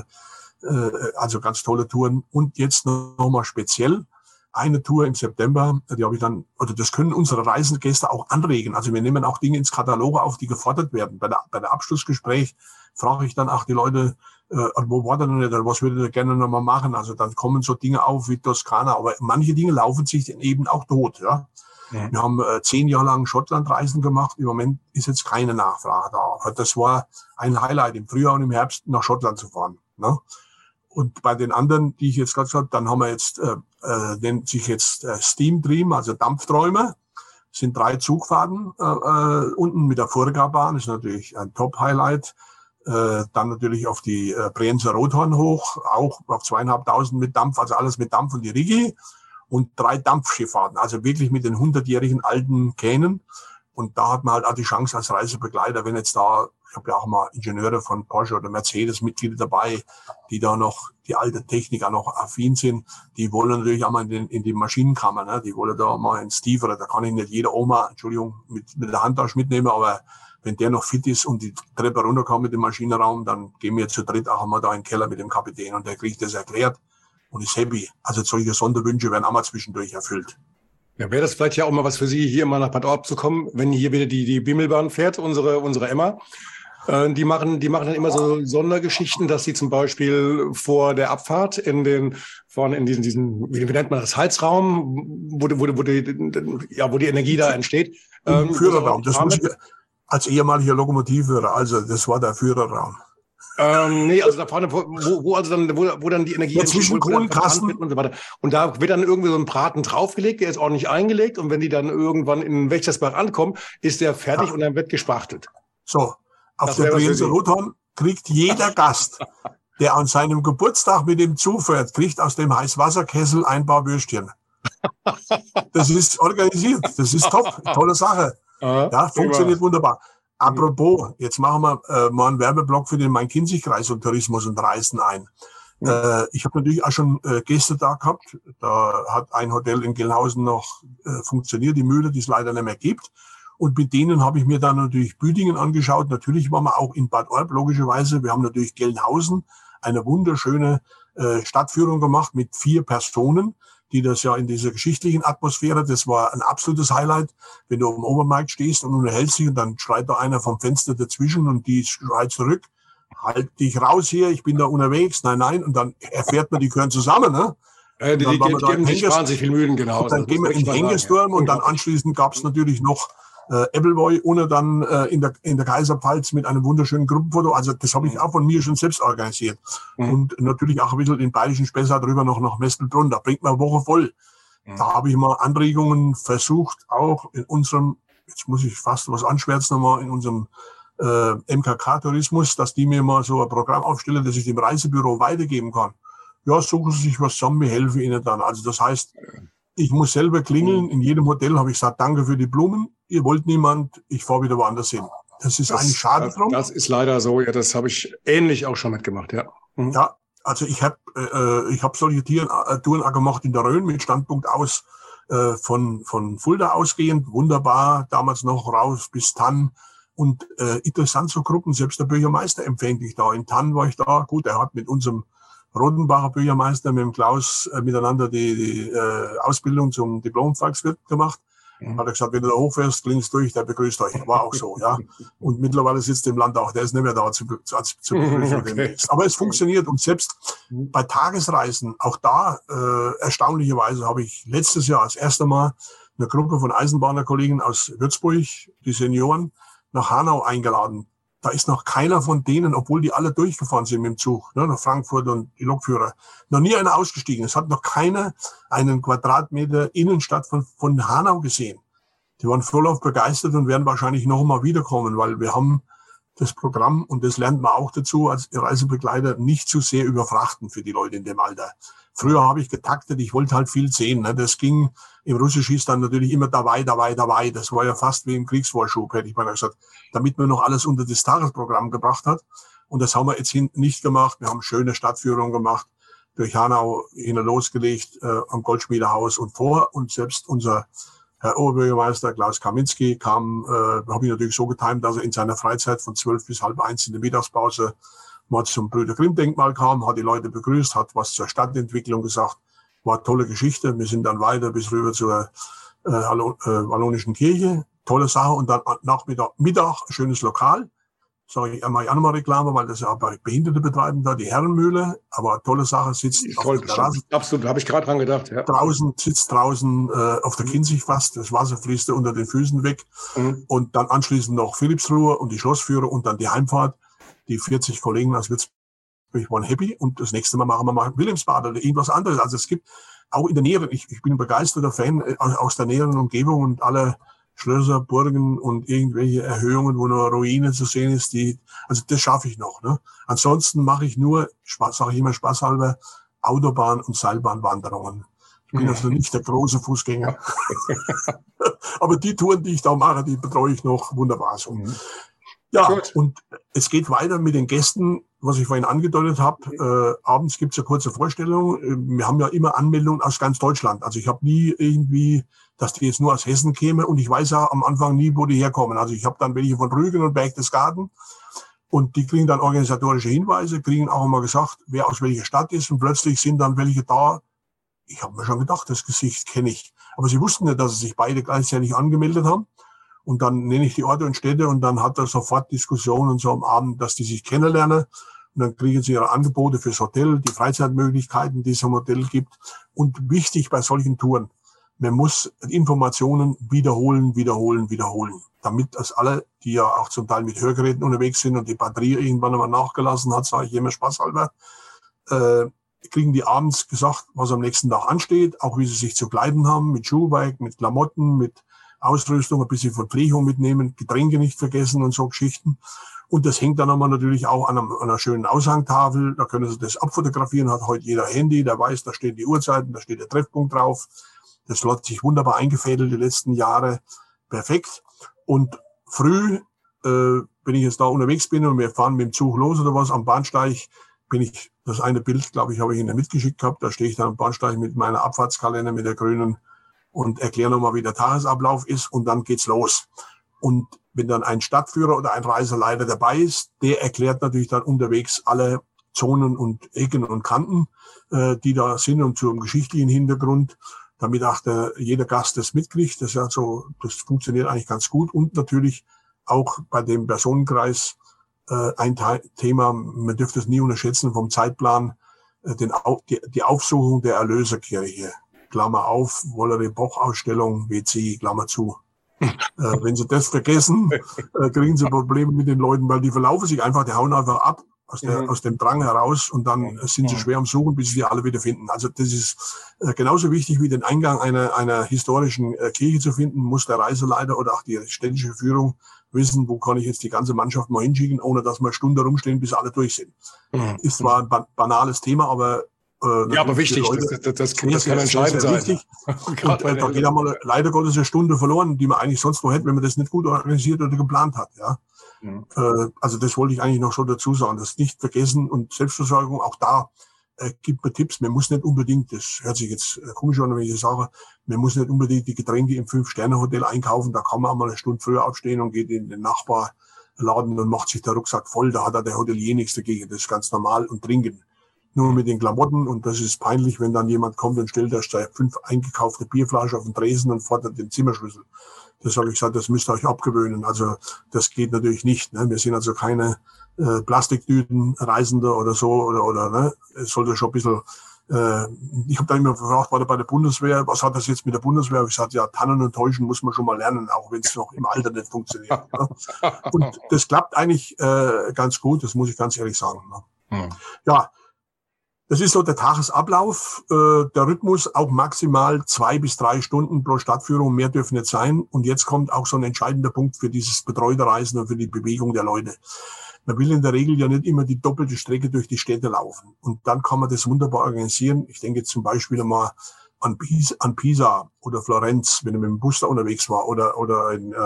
also ganz tolle Touren. Und jetzt noch mal speziell eine Tour im September, die habe ich dann, oder das können unsere Reisegäste auch anregen. Also wir nehmen auch Dinge ins Katalog auf, die gefordert werden. Bei der Abschlussgespräch frage ich dann auch die Leute, wo war denn nicht, was würdet ihr gerne nochmal machen? Also dann kommen so Dinge auf wie Toskana, aber manche Dinge laufen sich dann eben auch tot. Ja? Ja. Wir haben 10 Jahre lang Schottlandreisen gemacht. Im Moment ist jetzt keine Nachfrage da. Aber das war ein Highlight, im Frühjahr und im Herbst nach Schottland zu fahren. Ne? Und bei den anderen, die ich jetzt gerade gesagt habe, dann haben wir jetzt, nennt sich jetzt Steam Dream, also Dampfträume. Sind 3 Zugfahrten unten mit der Vorgarbahn, ist natürlich ein Top-Highlight. Dann natürlich auf die Brienzer Rothorn hoch, auch auf 2.500 mit Dampf, also alles mit Dampf und die Rigi. Und 3 Dampfschifffahrten, also wirklich mit den 100-jährigen alten Kähnen. Und da hat man halt auch die Chance als Reisebegleiter, wenn jetzt da, ich habe ja auch mal Ingenieure von Porsche oder Mercedes Mitglieder dabei, die da noch die alte Technik auch noch affin sind, die wollen natürlich auch mal in die Maschinenkammer, ne? Die wollen da mal ins Tiefere, da kann ich nicht jeder Oma, Entschuldigung, mit der Handtasche mitnehmen, aber wenn der noch fit ist und die Treppe runterkommt mit dem Maschinenraum, dann gehen wir zu dritt auch mal da in den Keller mit dem Kapitän und der kriegt das erklärt und ist happy. Also solche Sonderwünsche werden auch mal zwischendurch erfüllt. Ja, wäre das vielleicht ja auch mal was für Sie, hier mal nach Bad Orb zu kommen, wenn hier wieder die Bimmelbahn fährt, unsere Emma. Die machen dann immer so Sondergeschichten, dass sie zum Beispiel vor der Abfahrt vorne in diesen, wie nennt man das, Heizraum, wo die Energie da entsteht. Führerraum, das muss ich als ehemaliger Lokomotivführer, also das war der Führerraum. Nee, also da vorne, wo dann die Energie zwischen Kohlenkasten und so weiter. Und da wird dann irgendwie so ein Braten draufgelegt, der ist ordentlich eingelegt und wenn die dann irgendwann in Wächtersbach ankommen, ist der fertig und dann wird gespachtelt. So, auf der Brienzer Rothorn kriegt jeder Gast, der an seinem Geburtstag mit dem zufährt, kriegt aus dem Heißwasserkessel ein paar Würstchen. Das ist organisiert, das ist top, tolle Sache. Ja, funktioniert wunderbar. Apropos, jetzt machen wir mal einen Werbeblock für den Main-Kinzig-Kreis und Tourismus und Reisen ein. Ich habe natürlich auch schon Gäste da gehabt. Da hat ein Hotel in Gelnhausen noch funktioniert, die Mühle, die es leider nicht mehr gibt. Und mit denen habe ich mir dann natürlich Büdingen angeschaut. Natürlich waren wir auch in Bad Orb, logischerweise. Wir haben natürlich Gelnhausen, eine wunderschöne Stadtführung gemacht mit 4 Personen, die das ja in dieser geschichtlichen Atmosphäre, das war ein absolutes Highlight, wenn du am Obermarkt stehst und unterhältst dich und dann schreit da einer vom Fenster dazwischen und die schreit zurück, halt dich raus hier, ich bin da unterwegs, nein, und dann erfährt man, die gehören zusammen, ne? Die geben sich wahnsinnig viel Mühen, genau. Und dann gehen wir in den Hengesturm und dann anschließend gab es natürlich noch Appleboy und dann in der Kaiserpfalz mit einem wunderschönen Gruppenfoto. Also das habe ich auch von mir schon selbst organisiert. Und natürlich auch ein bisschen den bayerischen Spessart drüber noch nach Mestelbrunn. Da bringt man eine Woche voll. Da habe ich mal Anregungen versucht, auch in unserem, jetzt muss ich fast was anschwärzen nochmal, in unserem MKK-Tourismus, dass die mir mal so ein Programm aufstellen, das ich dem Reisebüro weitergeben kann. Ja, suchen Sie sich was zusammen, wir helfen Ihnen dann. Also das heißt, ich muss selber klingeln. In jedem Hotel habe ich gesagt, danke für die Blumen. Ihr wollt niemand, ich fahre wieder woanders hin. Das ist eigentlich schade drum. Das ist leider so. Ja, das habe ich ähnlich auch schon mitgemacht, ja. Ja, also ich hab solche Touren auch gemacht in der Rhön mit Standpunkt aus von Fulda ausgehend. Wunderbar, damals noch raus bis Thann. Und interessant so Gruppen, selbst der Bürgermeister empfänglich da. In Thann war ich da. Gut, er hat mit unserem Rodenbacher Bürgermeister, mit dem Klaus miteinander die Ausbildung zum Diplom-Volkswirt gemacht. Hat er gesagt, wenn du da hochfährst, klingst durch, der begrüßt euch. War auch so, ja. Und mittlerweile sitzt im Land auch, der ist nicht mehr da zu begrüßen. Okay. Aber es funktioniert und selbst bei Tagesreisen, auch da erstaunlicherweise habe ich letztes Jahr als erstes Mal eine Gruppe von Eisenbahnerkollegen aus Würzburg, die Senioren, nach Hanau eingeladen. Da ist noch keiner von denen, obwohl die alle durchgefahren sind mit dem Zug, ne, nach Frankfurt und die Lokführer, noch nie einer ausgestiegen. Es hat noch keiner einen Quadratmeter Innenstadt von Hanau gesehen. Die waren vollauf begeistert und werden wahrscheinlich noch mal wiederkommen, weil wir haben das Programm, und das lernt man auch dazu als Reisebegleiter, nicht zu sehr überfrachten für die Leute in dem Alter. Früher habe ich getaktet, ich wollte halt viel sehen. Ne? Das ging, im Russisch hieß dann natürlich immer dabei. Das war ja fast wie im Kriegsvorschub, hätte ich mal gesagt, damit man noch alles unter das Tagesprogramm gebracht hat. Und das haben wir jetzt nicht gemacht. Wir haben schöne Stadtführungen gemacht, durch Hanau hin losgelegt, am Goldschmiedehaus und vor. Und selbst unser Herr Oberbürgermeister Klaus Kaminski kam, habe ich natürlich so getimt, dass er in seiner Freizeit von 12 bis 12:30 in der Mittagspause mal zum Brüder-Grimm-Denkmal kam, hat die Leute begrüßt, hat was zur Stadtentwicklung gesagt. War eine tolle Geschichte. Wir sind dann weiter bis rüber zur Wallonischen Kirche. Tolle Sache. Und dann Mittag schönes Lokal. Sage ich einmal auch nochmal Reklame, weil das ja bei Behinderte betreiben da, die Herrenmühle. Aber eine tolle Sache, sitzt auf der Terrasse. Absolut, habe ich gerade dran gedacht. Ja. Sitzt draußen auf der Kinzig fast. Das Wasser fließt unter den Füßen weg. Und dann anschließend noch Philippsruhe und die Schlossführer und dann die Heimfahrt. Die 40 Kollegen aus Würzburg ich war happy und das nächste Mal machen wir mal Wilhelmsbad oder irgendwas anderes. Also es gibt auch in der Nähe, ich bin ein begeisterter Fan aus der näheren Umgebung und alle Schlösser, Burgen und irgendwelche Erhöhungen, wo nur Ruine zu sehen ist, also das schaffe ich noch. Ne? Ansonsten mache ich nur, sage ich immer spaßhalber, Autobahn- und Seilbahnwanderungen. Ich bin also nicht der große Fußgänger. Aber die Touren, die ich da mache, die betreue ich noch wunderbar so. Ja, gut. Und es geht weiter mit den Gästen, was ich vorhin angedeutet habe. Abends gibt es eine kurze Vorstellung. Wir haben ja immer Anmeldungen aus ganz Deutschland. Also ich habe nie irgendwie, dass die jetzt nur aus Hessen kämen. Und ich weiß ja am Anfang nie, wo die herkommen. Also ich habe dann welche von Rügen und Berchtesgaden. Und die kriegen dann organisatorische Hinweise, kriegen auch immer gesagt, wer aus welcher Stadt ist. Und plötzlich sind dann welche da. Ich habe mir schon gedacht, das Gesicht kenne ich. Aber sie wussten nicht, dass sie sich beide gleichzeitig angemeldet haben. Und dann nenne ich die Orte und Städte und dann hat er sofort Diskussionen so am Abend, dass die sich kennenlernen. Und dann kriegen sie ihre Angebote fürs Hotel, die Freizeitmöglichkeiten, die es im Hotel gibt. Und wichtig bei solchen Touren, man muss Informationen wiederholen, damit das alle, die ja auch zum Teil mit Hörgeräten unterwegs sind und die Batterie irgendwann einmal nachgelassen hat, sage ich immer spaßhalber, kriegen die abends gesagt, was am nächsten Tag ansteht, auch wie sie sich zu kleiden haben, mit Schuhwerk, mit Klamotten, mit Ausrüstung, ein bisschen Verpflegung mitnehmen, Getränke nicht vergessen und so Geschichten. Und das hängt dann aber natürlich auch an einer schönen Aushangtafel. Da können Sie das abfotografieren, hat heute jeder Handy, der weiß, da stehen die Uhrzeiten, da steht der Treffpunkt drauf. Das hat sich wunderbar eingefädelt die letzten Jahre. Perfekt. Und früh, wenn ich jetzt da unterwegs bin und wir fahren mit dem Zug los oder was, am Bahnsteig das eine Bild, glaube ich, habe ich Ihnen mitgeschickt gehabt, da stehe ich dann am Bahnsteig mit meiner Abfahrtskalender, mit der grünen und erkläre nochmal, wie der Tagesablauf ist und dann geht's los. Und wenn dann ein Stadtführer oder ein Reiseleiter dabei ist, der erklärt natürlich dann unterwegs alle Zonen und Ecken und Kanten, die da sind und zum geschichtlichen Hintergrund, damit auch jeder Gast das mitkriegt. Das funktioniert eigentlich ganz gut und natürlich auch bei dem Personenkreis ein Thema, man dürfte es nie unterschätzen vom Zeitplan, die Aufsuchung der Erlöserkirche. Klammer auf, Wollery-Boch-Ausstellung, WC, Klammer zu. Wenn Sie das vergessen, kriegen Sie Probleme mit den Leuten, weil die verlaufen sich einfach, die hauen einfach ab aus dem Drang heraus und dann sind sie schwer am Suchen, bis sie die alle wieder finden. Also das ist genauso wichtig wie den Eingang einer historischen Kirche zu finden, muss der Reiseleiter oder auch die städtische Führung wissen, wo kann ich jetzt die ganze Mannschaft mal hinschicken, ohne dass wir Stunden rumstehen, bis alle durch sind. Ist zwar ein banales Thema, aber ja, aber wichtig, Leute, das kann entscheidend sein. Wichtig. Und da geht einmal leider Gottes eine Stunde verloren, die man eigentlich sonst wo hätte, wenn man das nicht gut organisiert oder geplant hat. Ja. Also das wollte ich eigentlich noch so dazu sagen, das nicht vergessen und Selbstversorgung, auch da gibt mir Tipps, man muss nicht unbedingt, das hört sich jetzt komisch an, wenn ich das sage, man muss nicht unbedingt die Getränke im 5-Sterne-Hotel einkaufen, da kann man auch mal eine Stunde früher aufstehen und geht in den Nachbarladen und macht sich der Rucksack voll, da hat der Hotelier nichts dagegen, das ist ganz normal und trinken. Nur mit den Klamotten und das ist peinlich, wenn dann jemand kommt und stellt da 5 eingekaufte Bierflaschen auf den Tresen und fordert den Zimmerschlüssel. Das habe ich gesagt, das müsst ihr euch abgewöhnen. Also das geht natürlich nicht. Ne? Wir sind also keine Plastiktüten Reisende oder so oder ne? Es sollte schon ein bisschen. Ich habe dann immer gefragt, war der bei der Bundeswehr? Was hat das jetzt mit der Bundeswehr? Ich gesagt, ja, Tannen und Täuschen muss man schon mal lernen, auch wenn es noch im Alter nicht funktioniert. Ne? Und das klappt eigentlich ganz gut. Das muss ich ganz ehrlich sagen. Ne? Ja. Das ist so der Tagesablauf, der Rhythmus, auch maximal 2 bis 3 Stunden pro Stadtführung, mehr dürfen nicht sein. Und jetzt kommt auch so ein entscheidender Punkt für dieses betreute Reisen und für die Bewegung der Leute. Man will in der Regel ja nicht immer die doppelte Strecke durch die Städte laufen. Und dann kann man das wunderbar organisieren. Ich denke zum Beispiel einmal an Pisa oder Florenz, wenn man mit dem Bus da unterwegs war, oder in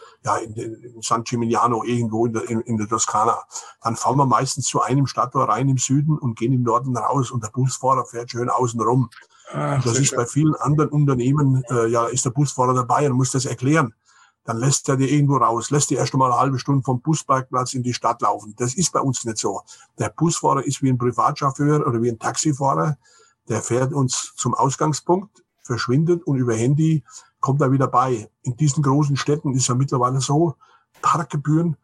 San Gimignano irgendwo in der Toskana. Dann fahren wir meistens zu einem Stadttor rein im Süden und gehen im Norden raus und der Busfahrer fährt schön außen rum. Das ist bei vielen anderen Unternehmen, ist der Busfahrer dabei und muss das erklären. Dann lässt er die irgendwo raus, lässt die erst einmal eine halbe Stunde vom Busparkplatz in die Stadt laufen. Das ist bei uns nicht so. Der Busfahrer ist wie ein Privatchauffeur oder wie ein Taxifahrer. Der fährt uns zum Ausgangspunkt, verschwindet und über Handy kommt er wieder bei. In diesen großen Städten ist ja mittlerweile so, Parkgebühren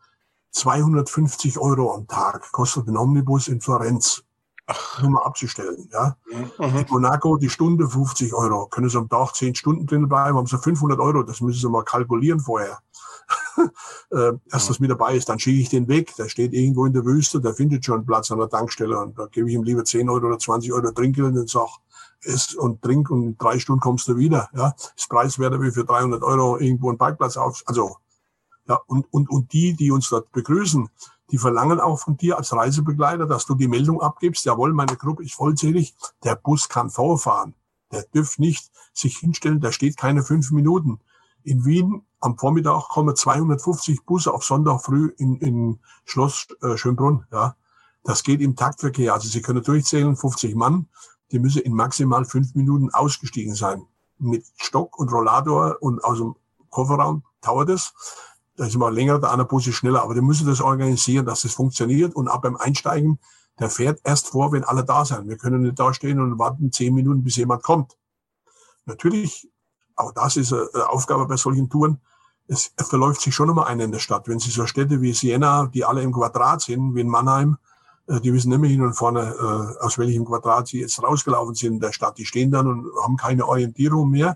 250 € am Tag kostet ein Omnibus in Florenz. Nur mal abzustellen, ja. In Monaco die Stunde 50 €. Können Sie am Tag 10 Stunden drin bleiben, haben Sie 500 €. Das müssen Sie mal kalkulieren vorher. erst was mit dabei ist, dann schicke ich den weg. Der steht irgendwo in der Wüste, der findet schon Platz an der Tankstelle und da gebe ich ihm lieber 10 Euro oder 20 Euro Trinkgeld und sage, ess und trink und in 3 Stunden kommst du wieder. Ja, ist preiswerter wie für 300 Euro irgendwo einen Parkplatz auf. Also, ja, und die uns dort begrüßen, die verlangen auch von dir als Reisebegleiter, dass du die Meldung abgibst, jawohl, meine Gruppe ist vollzählig, der Bus kann vorfahren. Der dürft nicht sich hinstellen, der steht keine 5 Minuten. In Wien am Vormittag kommen 250 Busse auf Sonntag früh in Schloss Schönbrunn. Ja, das geht im Taktverkehr. Also Sie können durchzählen, 50 Mann, die müssen in maximal 5 Minuten ausgestiegen sein. Mit Stock und Rollator und aus dem Kofferraum dauert es. Da ist mal länger, der andere Bus ist schneller. Aber die müssen das organisieren, dass das funktioniert. Und ab beim Einsteigen, der fährt erst vor, wenn alle da sind. Wir können nicht da stehen und warten 10 Minuten, bis jemand kommt. Natürlich, auch das ist eine Aufgabe bei solchen Touren. Es verläuft sich schon immer einer in der Stadt. Wenn Sie so Städte wie Siena, die alle im Quadrat sind, wie in Mannheim, die wissen nicht mehr hin und vorne, aus welchem Quadrat sie jetzt rausgelaufen sind in der Stadt. Die stehen dann und haben keine Orientierung mehr.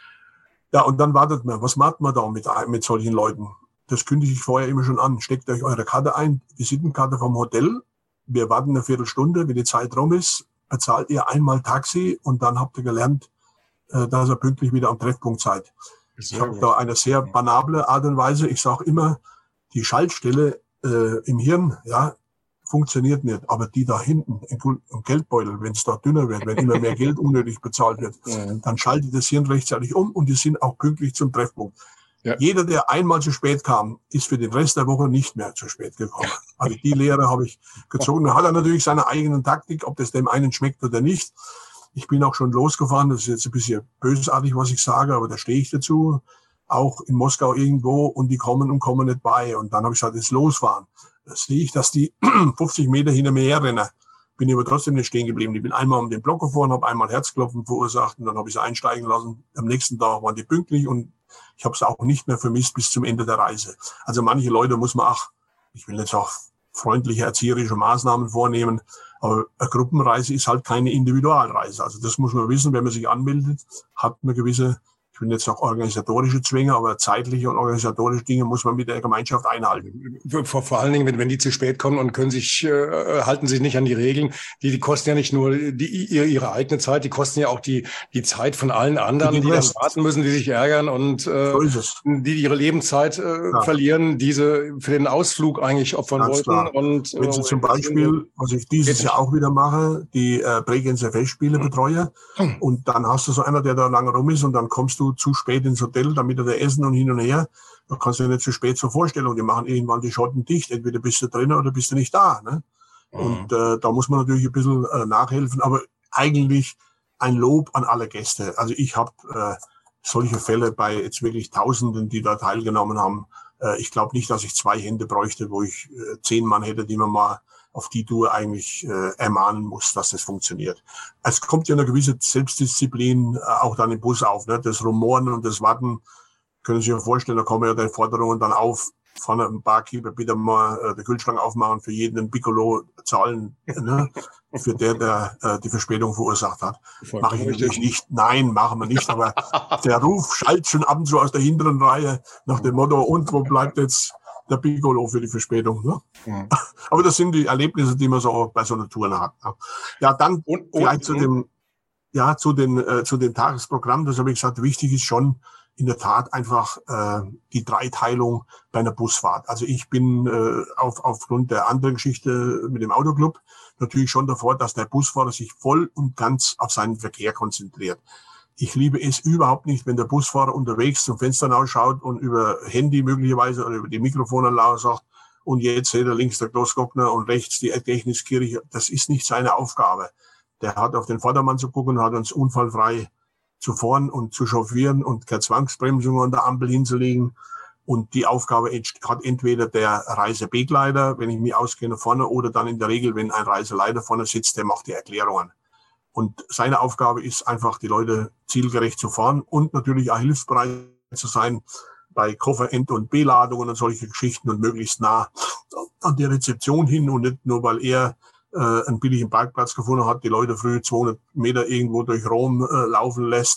Ja, und dann wartet man. Was macht man da mit solchen Leuten? Das kündige ich vorher immer schon an. Steckt euch eure Karte ein, Visitenkarte vom Hotel. Wir warten eine Viertelstunde, wenn die Zeit rum ist, bezahlt ihr einmal Taxi und dann habt ihr gelernt, dass ihr pünktlich wieder am Treffpunkt seid. Ich habe da eine sehr banable Art und Weise. Ich sage immer, die Schaltstelle im Hirn, ja, funktioniert nicht. Aber die da hinten im Geldbeutel, wenn es da dünner wird, wenn immer mehr Geld unnötig bezahlt wird, dann schaltet das Hirn rechtzeitig um und die sind auch pünktlich zum Treffpunkt. Ja. Jeder, der einmal zu spät kam, ist für den Rest der Woche nicht mehr zu spät gekommen. Also die Lehre habe ich gezogen. Da hat er natürlich seine eigenen Taktik, ob das dem einen schmeckt oder nicht. Ich bin auch schon losgefahren. Das ist jetzt ein bisschen bösartig, was ich sage, aber da stehe ich dazu. Auch in Moskau irgendwo und die kommen und kommen nicht bei. Und dann habe ich gesagt, jetzt losfahren. Da sehe ich, dass die 50 Meter hinter mir herrennen. Bin aber trotzdem nicht stehen geblieben. Ich bin einmal um den Block gefahren, habe einmal Herzklopfen verursacht und dann habe ich sie einsteigen lassen. Am nächsten Tag waren die pünktlich und ich habe es auch nicht mehr vermisst bis zum Ende der Reise. Also manche Leute muss man auch, ich will jetzt auch freundliche erzieherische Maßnahmen vornehmen, aber eine Gruppenreise ist halt keine Individualreise. Also das muss man wissen, wenn man sich anmeldet, hat man gewisse, ich will jetzt auch organisatorische Zwänge, aber zeitliche und organisatorische Dinge muss man mit der Gemeinschaft einhalten. Vor allen Dingen, wenn die zu spät kommen und halten sich nicht an die Regeln, die kosten ja nicht nur ihre eigene Zeit, die kosten ja auch die Zeit von allen anderen, die dann warten müssen, die sich ärgern und so die ihre Lebenszeit verlieren, diese für den Ausflug eigentlich opfern wollten. Klar. Und wenn Sie zum Beispiel, was ich dieses Jahr auch wieder mache, die Bregenzer Festspiele betreue und dann hast du so einer, der da lange rum ist und dann kommst du zu spät ins Hotel, damit er da essen und hin und her. Da kannst du nicht zu spät zur Vorstellung. Die machen irgendwann die Schotten dicht. Entweder bist du drin oder bist du nicht da. Ne? Und da muss man natürlich ein bisschen nachhelfen. Aber eigentlich ein Lob an alle Gäste. Also ich habe solche Fälle bei jetzt wirklich Tausenden, die da teilgenommen haben. Ich glaube nicht, dass ich 2 Hände bräuchte, wo ich 10 Mann hätte, die man mal auf die Tour eigentlich ermahnen muss, dass das funktioniert. Es kommt ja eine gewisse Selbstdisziplin auch dann im Bus auf. Ne? Das Rumoren und das Warten, können Sie sich ja vorstellen, da kommen ja die Forderungen dann auf, von einem Barkeeper bitte mal den Kühlschrank aufmachen, für jeden ein Piccolo zahlen, ne? Für der die Verspätung verursacht hat. Mache ich natürlich nicht. Nein, machen wir nicht. Aber der Ruf schallt schon ab und zu aus der hinteren Reihe nach dem Motto, und wo bleibt jetzt der Piccolo für die Verspätung. Ne? Ja. Aber das sind die Erlebnisse, die man so bei so einer Tour hat. Ne? Ja, dann vielleicht zu dem Tagesprogramm, das habe ich gesagt, wichtig ist schon in der Tat einfach die Dreiteilung bei einer Busfahrt. Also ich bin aufgrund der anderen Geschichte mit dem Autoclub natürlich schon davor, dass der Busfahrer sich voll und ganz auf seinen Verkehr konzentriert. Ich liebe es überhaupt nicht, wenn der Busfahrer unterwegs zum Fenster rausschaut und über Handy möglicherweise oder über die Mikrofonanlage sagt, und jetzt seht ihr links der Glossglockner und rechts die Gedächtniskirche. Das ist nicht seine Aufgabe. Der hat auf den Vordermann zu gucken und hat uns unfallfrei zu fahren und zu chauffieren und keine Zwangsbremsung an der Ampel hinzulegen. Und die Aufgabe hat entweder der Reisebegleiter, wenn ich mich auskenne, vorne, oder dann in der Regel, wenn ein Reiseleiter vorne sitzt, der macht die Erklärungen. Und seine Aufgabe ist einfach, die Leute zielgerecht zu fahren und natürlich auch hilfsbereit zu sein bei Koffer-, und Beladungen und solche Geschichten und möglichst nah an die Rezeption hin und nicht nur, weil er einen billigen Parkplatz gefunden hat, die Leute früh 200 Meter irgendwo durch Rom laufen lässt,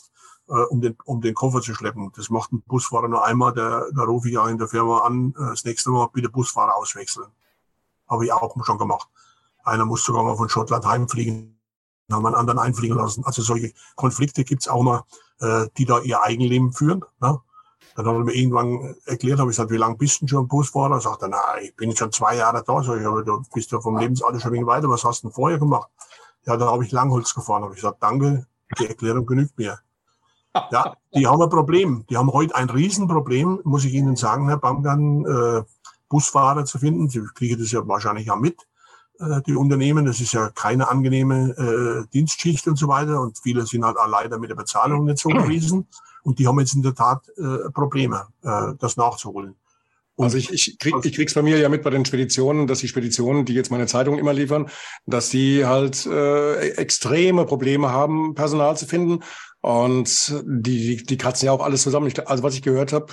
um den Koffer zu schleppen. Das macht ein Busfahrer nur einmal, da rufe ich auch in der Firma an, das nächste Mal bitte Busfahrer auswechseln. Habe ich auch schon gemacht. Einer muss sogar mal von Schottland heimfliegen, haben einen anderen einfliegen lassen. Also solche Konflikte gibt's auch mal, die da ihr Eigenleben führen. Ne? Dann hat er mir irgendwann erklärt, habe ich gesagt, wie lange bist du schon Busfahrer? Sagt er, na, ich bin schon 2 Jahre da. Sag ich, aber du bist ja vom Lebensalter schon ein wenig weiter. Was hast du denn vorher gemacht? Ja, da habe ich Langholz gefahren. Habe ich gesagt, danke, die Erklärung genügt mir. Ja, die haben ein Problem. Die haben heute ein Riesenproblem, muss ich Ihnen sagen, Herr Baumgarten, Busfahrer zu finden. Sie kriegen das ja wahrscheinlich auch mit, die Unternehmen. Das ist ja keine angenehme Dienstschicht und so weiter. Und viele sind halt auch leider mit der Bezahlung nicht so gewesen. Und die haben jetzt in der Tat Probleme, das nachzuholen. Und also ich krieg's bei mir ja mit bei den Speditionen, dass die Speditionen, die jetzt meine Zeitung immer liefern, dass die halt extreme Probleme haben, Personal zu finden. Und die kratzen ja auch alles zusammen. Also was ich gehört habe,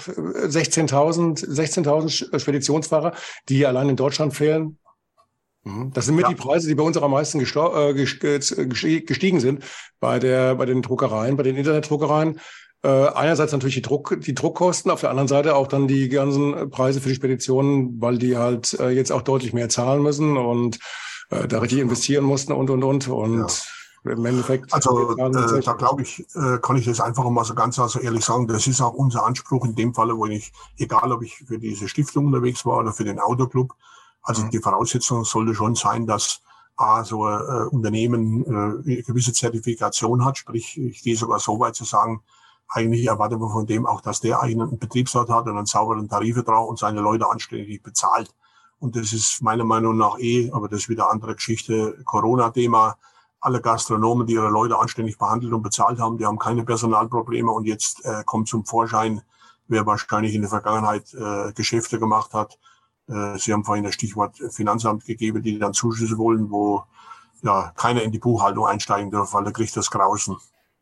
16.000 Speditionsfahrer, die allein in Deutschland fehlen. Das sind mit die Preise, die bei uns auch am meisten gestiegen sind bei den Druckereien, bei den Internetdruckereien. Einerseits natürlich die Druckkosten, auf der anderen Seite auch dann die ganzen Preise für die Speditionen, weil die halt jetzt auch deutlich mehr zahlen müssen und da richtig investieren mussten und. Im Endeffekt. Also da glaube ich, kann ich das einfach mal so ganz ehrlich sagen, das ist auch unser Anspruch in dem Falle, wo ich, egal ob ich für diese Stiftung unterwegs war oder für den Autoclub, also die Voraussetzung sollte schon sein, dass so ein Unternehmen eine gewisse Zertifikation hat, sprich ich gehe sogar so weit zu sagen, eigentlich erwarten wir von dem auch, dass der einen Betriebsrat hat und einen sauberen Tarifvertrag und seine Leute anständig bezahlt. Und das ist meiner Meinung nach aber das ist wieder eine andere Geschichte, Corona-Thema. Alle Gastronomen, die ihre Leute anständig behandelt und bezahlt haben, die haben keine Personalprobleme. Und jetzt kommt zum Vorschein, wer wahrscheinlich in der Vergangenheit Geschäfte gemacht hat. Sie haben vorhin das Stichwort Finanzamt gegeben, die dann Zuschüsse wollen, wo ja keiner in die Buchhaltung einsteigen darf, weil er kriegt das Grausen.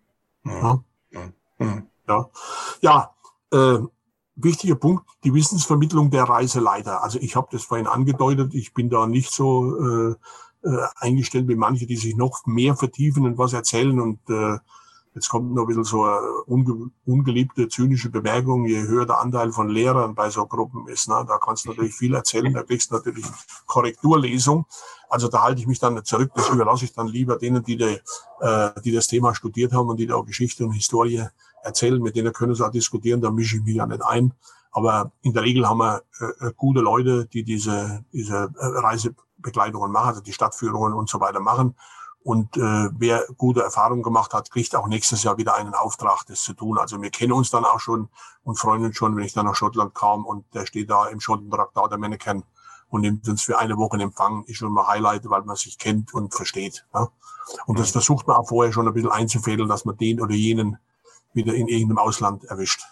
Wichtiger Punkt, die Wissensvermittlung der Reiseleiter. Also ich habe das vorhin angedeutet, ich bin da nicht so eingestellt wie manche, die sich noch mehr vertiefen und was erzählen. Und jetzt kommt noch ein bisschen so eine ungeliebte, zynische Bemerkung, je höher der Anteil von Lehrern bei so Gruppen ist. Ne? Da kannst du natürlich viel erzählen, da kriegst du natürlich Korrekturlesung. Also da halte ich mich dann zurück, das überlasse ich dann lieber denen, die das Thema studiert haben und die da auch Geschichte und Historie erzählen, mit denen können sie auch diskutieren, da mische ich mich ja nicht ein. Aber in der Regel haben wir gute Leute, die diese Reisebegleitungen machen, also die Stadtführungen und so weiter machen. Und wer gute Erfahrungen gemacht hat, kriegt auch nächstes Jahr wieder einen Auftrag, das zu tun. Also wir kennen uns dann auch schon und freuen uns schon, wenn ich dann nach Schottland kam und der steht da im Schottentraktat der Mannequin und nimmt uns für eine Woche in Empfang, ist schon mal Highlight, weil man sich kennt und versteht. Ja? Und das versucht man auch vorher schon ein bisschen einzufädeln, dass man den oder jenen wieder in irgendeinem Ausland erwischt.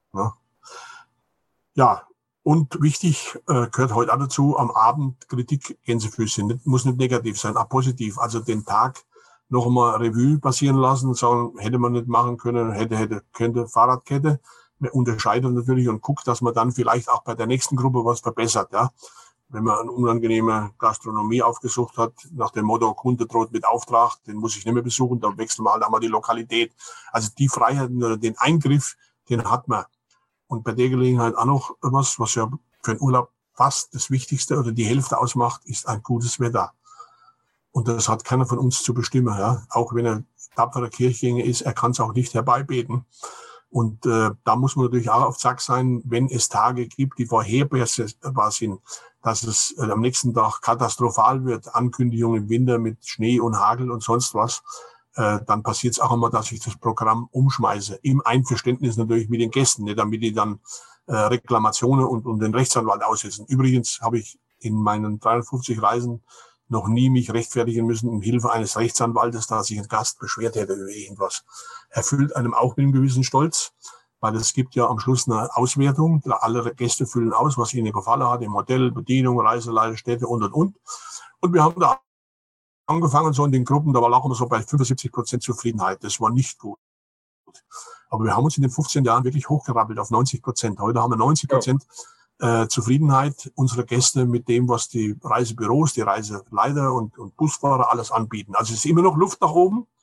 Ja, und wichtig gehört heute auch dazu, am Abend Kritik Gänsefüße. Muss nicht negativ sein, auch positiv. Also den Tag noch einmal Revue passieren lassen und sagen, hätte man nicht machen können, könnte, Fahrradkette. Man unterscheidet natürlich und guckt, dass man dann vielleicht auch bei der nächsten Gruppe was verbessert. Ja. Wenn man eine unangenehme Gastronomie aufgesucht hat, nach dem Motto, Kunde droht mit Auftrag, den muss ich nicht mehr besuchen, dann wechseln wir halt einmal die Lokalität. Also die Freiheiten oder den Eingriff, den hat man. Und bei der Gelegenheit auch noch was ja für einen Urlaub fast das Wichtigste oder die Hälfte ausmacht, ist ein gutes Wetter. Und das hat keiner von uns zu bestimmen. Ja. Auch wenn er tapferer Kirchgänger ist, er kann es auch nicht herbeibeten. Und da muss man natürlich auch auf Zack sein, wenn es Tage gibt, die vorhersehbar sind, dass es am nächsten Tag katastrophal wird, Ankündigungen im Winter mit Schnee und Hagel und sonst was, dann passiert es auch immer, dass ich das Programm umschmeiße. Im Einverständnis natürlich mit den Gästen, nicht damit die dann Reklamationen und den Rechtsanwalt aussetzen. Übrigens habe ich in meinen 350 Reisen noch nie mich rechtfertigen müssen in Hilfe eines Rechtsanwaltes, dass sich ein Gast beschwert hätte über irgendwas. Erfüllt einem auch mit einem gewissen Stolz, weil es gibt ja am Schluss eine Auswertung. Alle Gäste füllen aus, was ihnen gefallen hat, im Hotel, Bedienung, Reiseleiter, Städte und. Und wir haben da angefangen, so in den Gruppen, da war auch immer so bei 75% Zufriedenheit. Das war nicht gut. Aber wir haben uns in den 15 Jahren wirklich hochgerappelt auf 90%. Heute haben wir 90% Zufriedenheit unserer Gäste mit dem, was die Reisebüros, die Reiseleiter und Busfahrer alles anbieten. Also es ist immer noch Luft nach oben.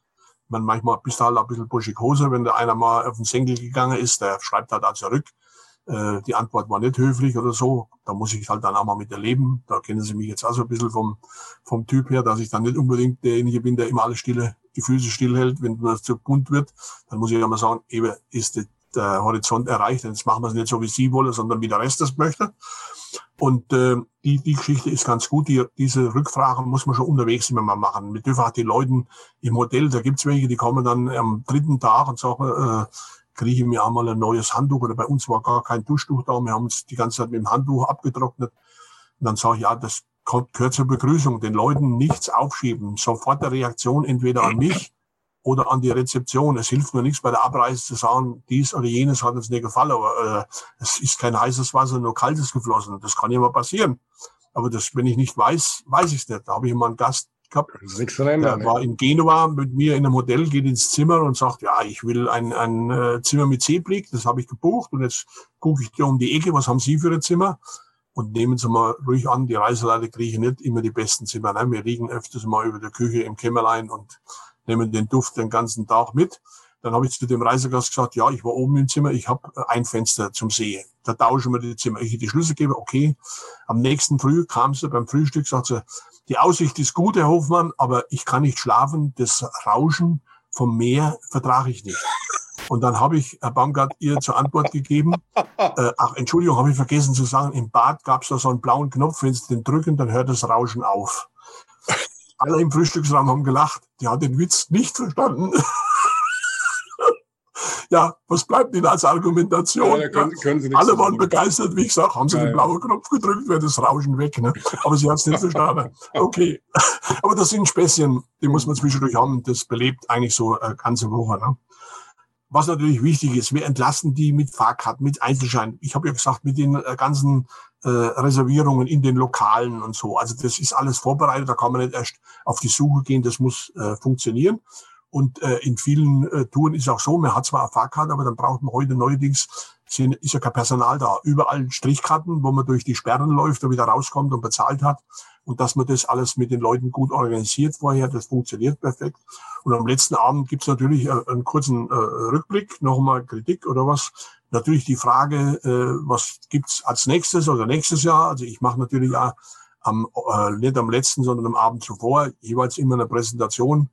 Man manchmal bist du halt ein bisschen buschig-Hose, wenn da einer mal auf den Senkel gegangen ist, der schreibt halt auch zurück. Die Antwort war nicht höflich oder so. Da muss ich halt dann auch mal mit erleben. Da kennen Sie mich jetzt auch so ein bisschen vom Typ her, dass ich dann nicht unbedingt derjenige bin, der immer alles die Füße stillhält, wenn das zu bunt wird. Dann muss ich auch mal sagen, eben ist der Horizont erreicht. Jetzt machen wir es nicht so, wie Sie wollen, sondern wie der Rest das möchte. Und die Geschichte ist ganz gut. Diese Rückfragen muss man schon unterwegs immer mal machen. Wir dürfen auch die Leute im Hotel, da gibt's welche, die kommen dann am 3. Tag und sagen, kriege ich mir einmal ein neues Handtuch, oder bei uns war gar kein Duschtuch da, wir haben uns die ganze Zeit mit dem Handtuch abgetrocknet. Und dann sage ich, ja, das gehört zur Begrüßung, den Leuten nichts aufschieben, sofort eine Reaktion entweder an mich oder an die Rezeption. Es hilft mir nichts bei der Abreise zu sagen, dies oder jenes hat uns nicht gefallen, aber es ist kein heißes Wasser, nur kaltes geflossen. Das kann ja mal passieren. Aber das, wenn ich nicht weiß, weiß ich es nicht. Da habe ich mal einen Gast gehabt, der war in Genua mit mir in einem Hotel, geht ins Zimmer und sagt, ja, ich will ein Zimmer mit Seeblick, das habe ich gebucht und jetzt gucke ich dir um die Ecke, was haben Sie für ein Zimmer? Und nehmen Sie mal ruhig an, die Reiseleiter kriegen nicht immer die besten Zimmer. Ne? Wir liegen öfters mal über der Küche im Kämmerlein und nehmen den Duft den ganzen Tag mit. Dann habe ich zu dem Reisegast gesagt, ja, ich war oben im Zimmer, ich habe ein Fenster zum See. Da tauschen wir die Zimmer. Ich die Schlüssel gebe, okay. Am nächsten Früh kam sie beim Frühstück, sagt sie, die Aussicht ist gut, Herr Hofmann, aber ich kann nicht schlafen. Das Rauschen vom Meer vertrage ich nicht. Und dann habe ich, Herr Baumgart, ihr zur Antwort gegeben, Entschuldigung, habe ich vergessen zu sagen, im Bad gab es da so einen blauen Knopf, wenn Sie den drücken, dann hört das Rauschen auf. Alle im Frühstücksraum haben gelacht, die hat den Witz nicht verstanden. Ja, was bleibt Ihnen als Argumentation? Ja, können Sie alle waren begeistert, wie ich sage, haben Sie den blauen Knopf gedrückt, wäre das Rauschen weg. Ne? Aber sie hat es nicht verstanden. Okay, aber das sind Späßchen, die muss man zwischendurch haben. Das belebt eigentlich so eine ganze Woche. Ne? Was natürlich wichtig ist, wir entlasten die mit Fahrkarten, mit Einzelschein. Ich habe ja gesagt, mit den ganzen Reservierungen in den Lokalen und so. Also das ist alles vorbereitet, da kann man nicht erst auf die Suche gehen, das muss funktionieren. Und in vielen Touren ist auch so, man hat zwar eine Fahrkarte, aber dann braucht man heute neuerdings, ist ja kein Personal da. Überall Strichkarten, wo man durch die Sperren läuft und wieder rauskommt und bezahlt hat. Und dass man das alles mit den Leuten gut organisiert vorher, das funktioniert perfekt. Und am letzten Abend gibt's natürlich einen kurzen Rückblick, nochmal Kritik oder was. Natürlich die Frage, was gibt's als nächstes oder nächstes Jahr. Also ich mache natürlich auch nicht am letzten, sondern am Abend zuvor jeweils immer eine Präsentation,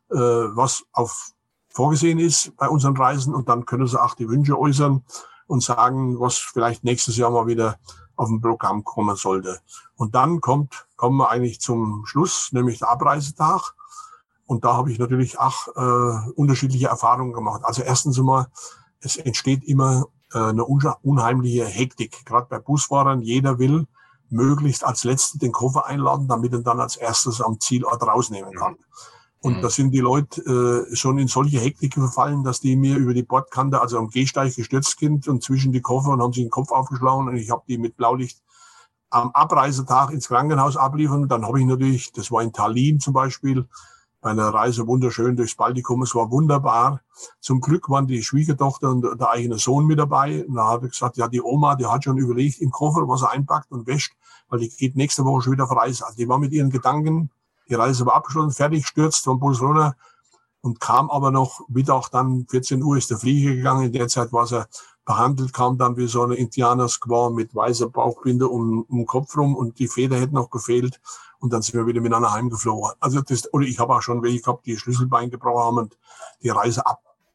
was vorgesehen ist bei unseren Reisen. Und dann können sie auch die Wünsche äußern und sagen, was vielleicht nächstes Jahr mal wieder auf dem Programm kommen sollte. Und dann kommen wir eigentlich zum Schluss, nämlich der Abreisetag. Und da habe ich natürlich auch unterschiedliche Erfahrungen gemacht. Also erstens einmal, es entsteht immer eine unheimliche Hektik. Gerade bei Busfahrern, jeder will möglichst als Letzten den Koffer einladen, damit er dann als erstes am Zielort rausnehmen kann. Und da sind die Leute schon in solche Hektik verfallen, dass die mir über die Bordkante, also am Gehsteig gestürzt sind und zwischen die Koffer und haben sich den Kopf aufgeschlagen und ich habe die mit Blaulicht am Abreisetag ins Krankenhaus abliefern. Dann habe ich natürlich, das war in Tallinn zum Beispiel, bei einer Reise wunderschön durchs Baltikum, es war wunderbar. Zum Glück waren die Schwiegertochter und der eigene Sohn mit dabei. Und da hat er gesagt, ja, die Oma, die hat schon überlegt im Koffer, was er einpackt und wäscht, weil die geht nächste Woche schon wieder auf Reise. Also die war mit ihren Gedanken, die Reise war abgeschlossen, fertig, stürzt vom Bus runter und kam aber noch Mittag, dann 14 Uhr ist der Flieger gegangen. In der Zeit war sie behandelt, kam dann wie so eine Indianer-Squaw mit weißer Bauchbinde um den Kopf rum und die Feder hätte noch gefehlt. Und dann sind wir wieder miteinander heimgeflogen. Also oder ich habe auch schon welche gehabt, die Schlüsselbein gebrochen haben und die Reise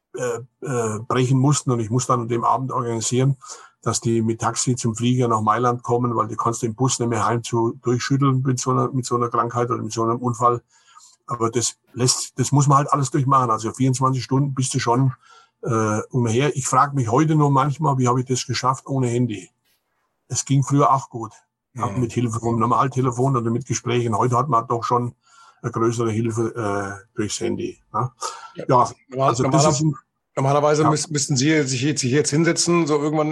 abbrechen mussten. Und ich muss dann an dem Abend organisieren, dass die mit Taxi zum Flieger nach Mailand kommen, weil die kannst du im Bus nicht mehr heim durchschütteln mit so einer Krankheit oder mit so einem Unfall. Aber das muss man halt alles durchmachen. Also 24 Stunden bist du schon umher. Ich frage mich heute nur manchmal, wie habe ich das geschafft ohne Handy? Es ging früher auch gut. Mit Hilfe vom Normaltelefon oder mit Gesprächen. Heute hat man doch schon eine größere Hilfe durchs Handy. Ne? Ja, also das ist normalerweise müssten Sie sich jetzt hinsetzen, so irgendwann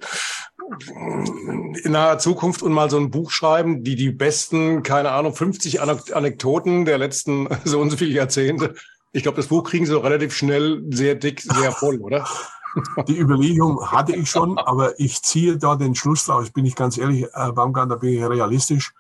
in naher Zukunft und mal so ein Buch schreiben, die besten, keine Ahnung, 50 Anekdoten der letzten so und so viele Jahrzehnte. Ich glaube, das Buch kriegen Sie doch relativ schnell sehr dick, sehr voll, oder? Die Überlegung hatte ich schon, aber ich ziehe da den Schluss draus, bin ich ganz ehrlich, Baumgart, da bin ich realistisch.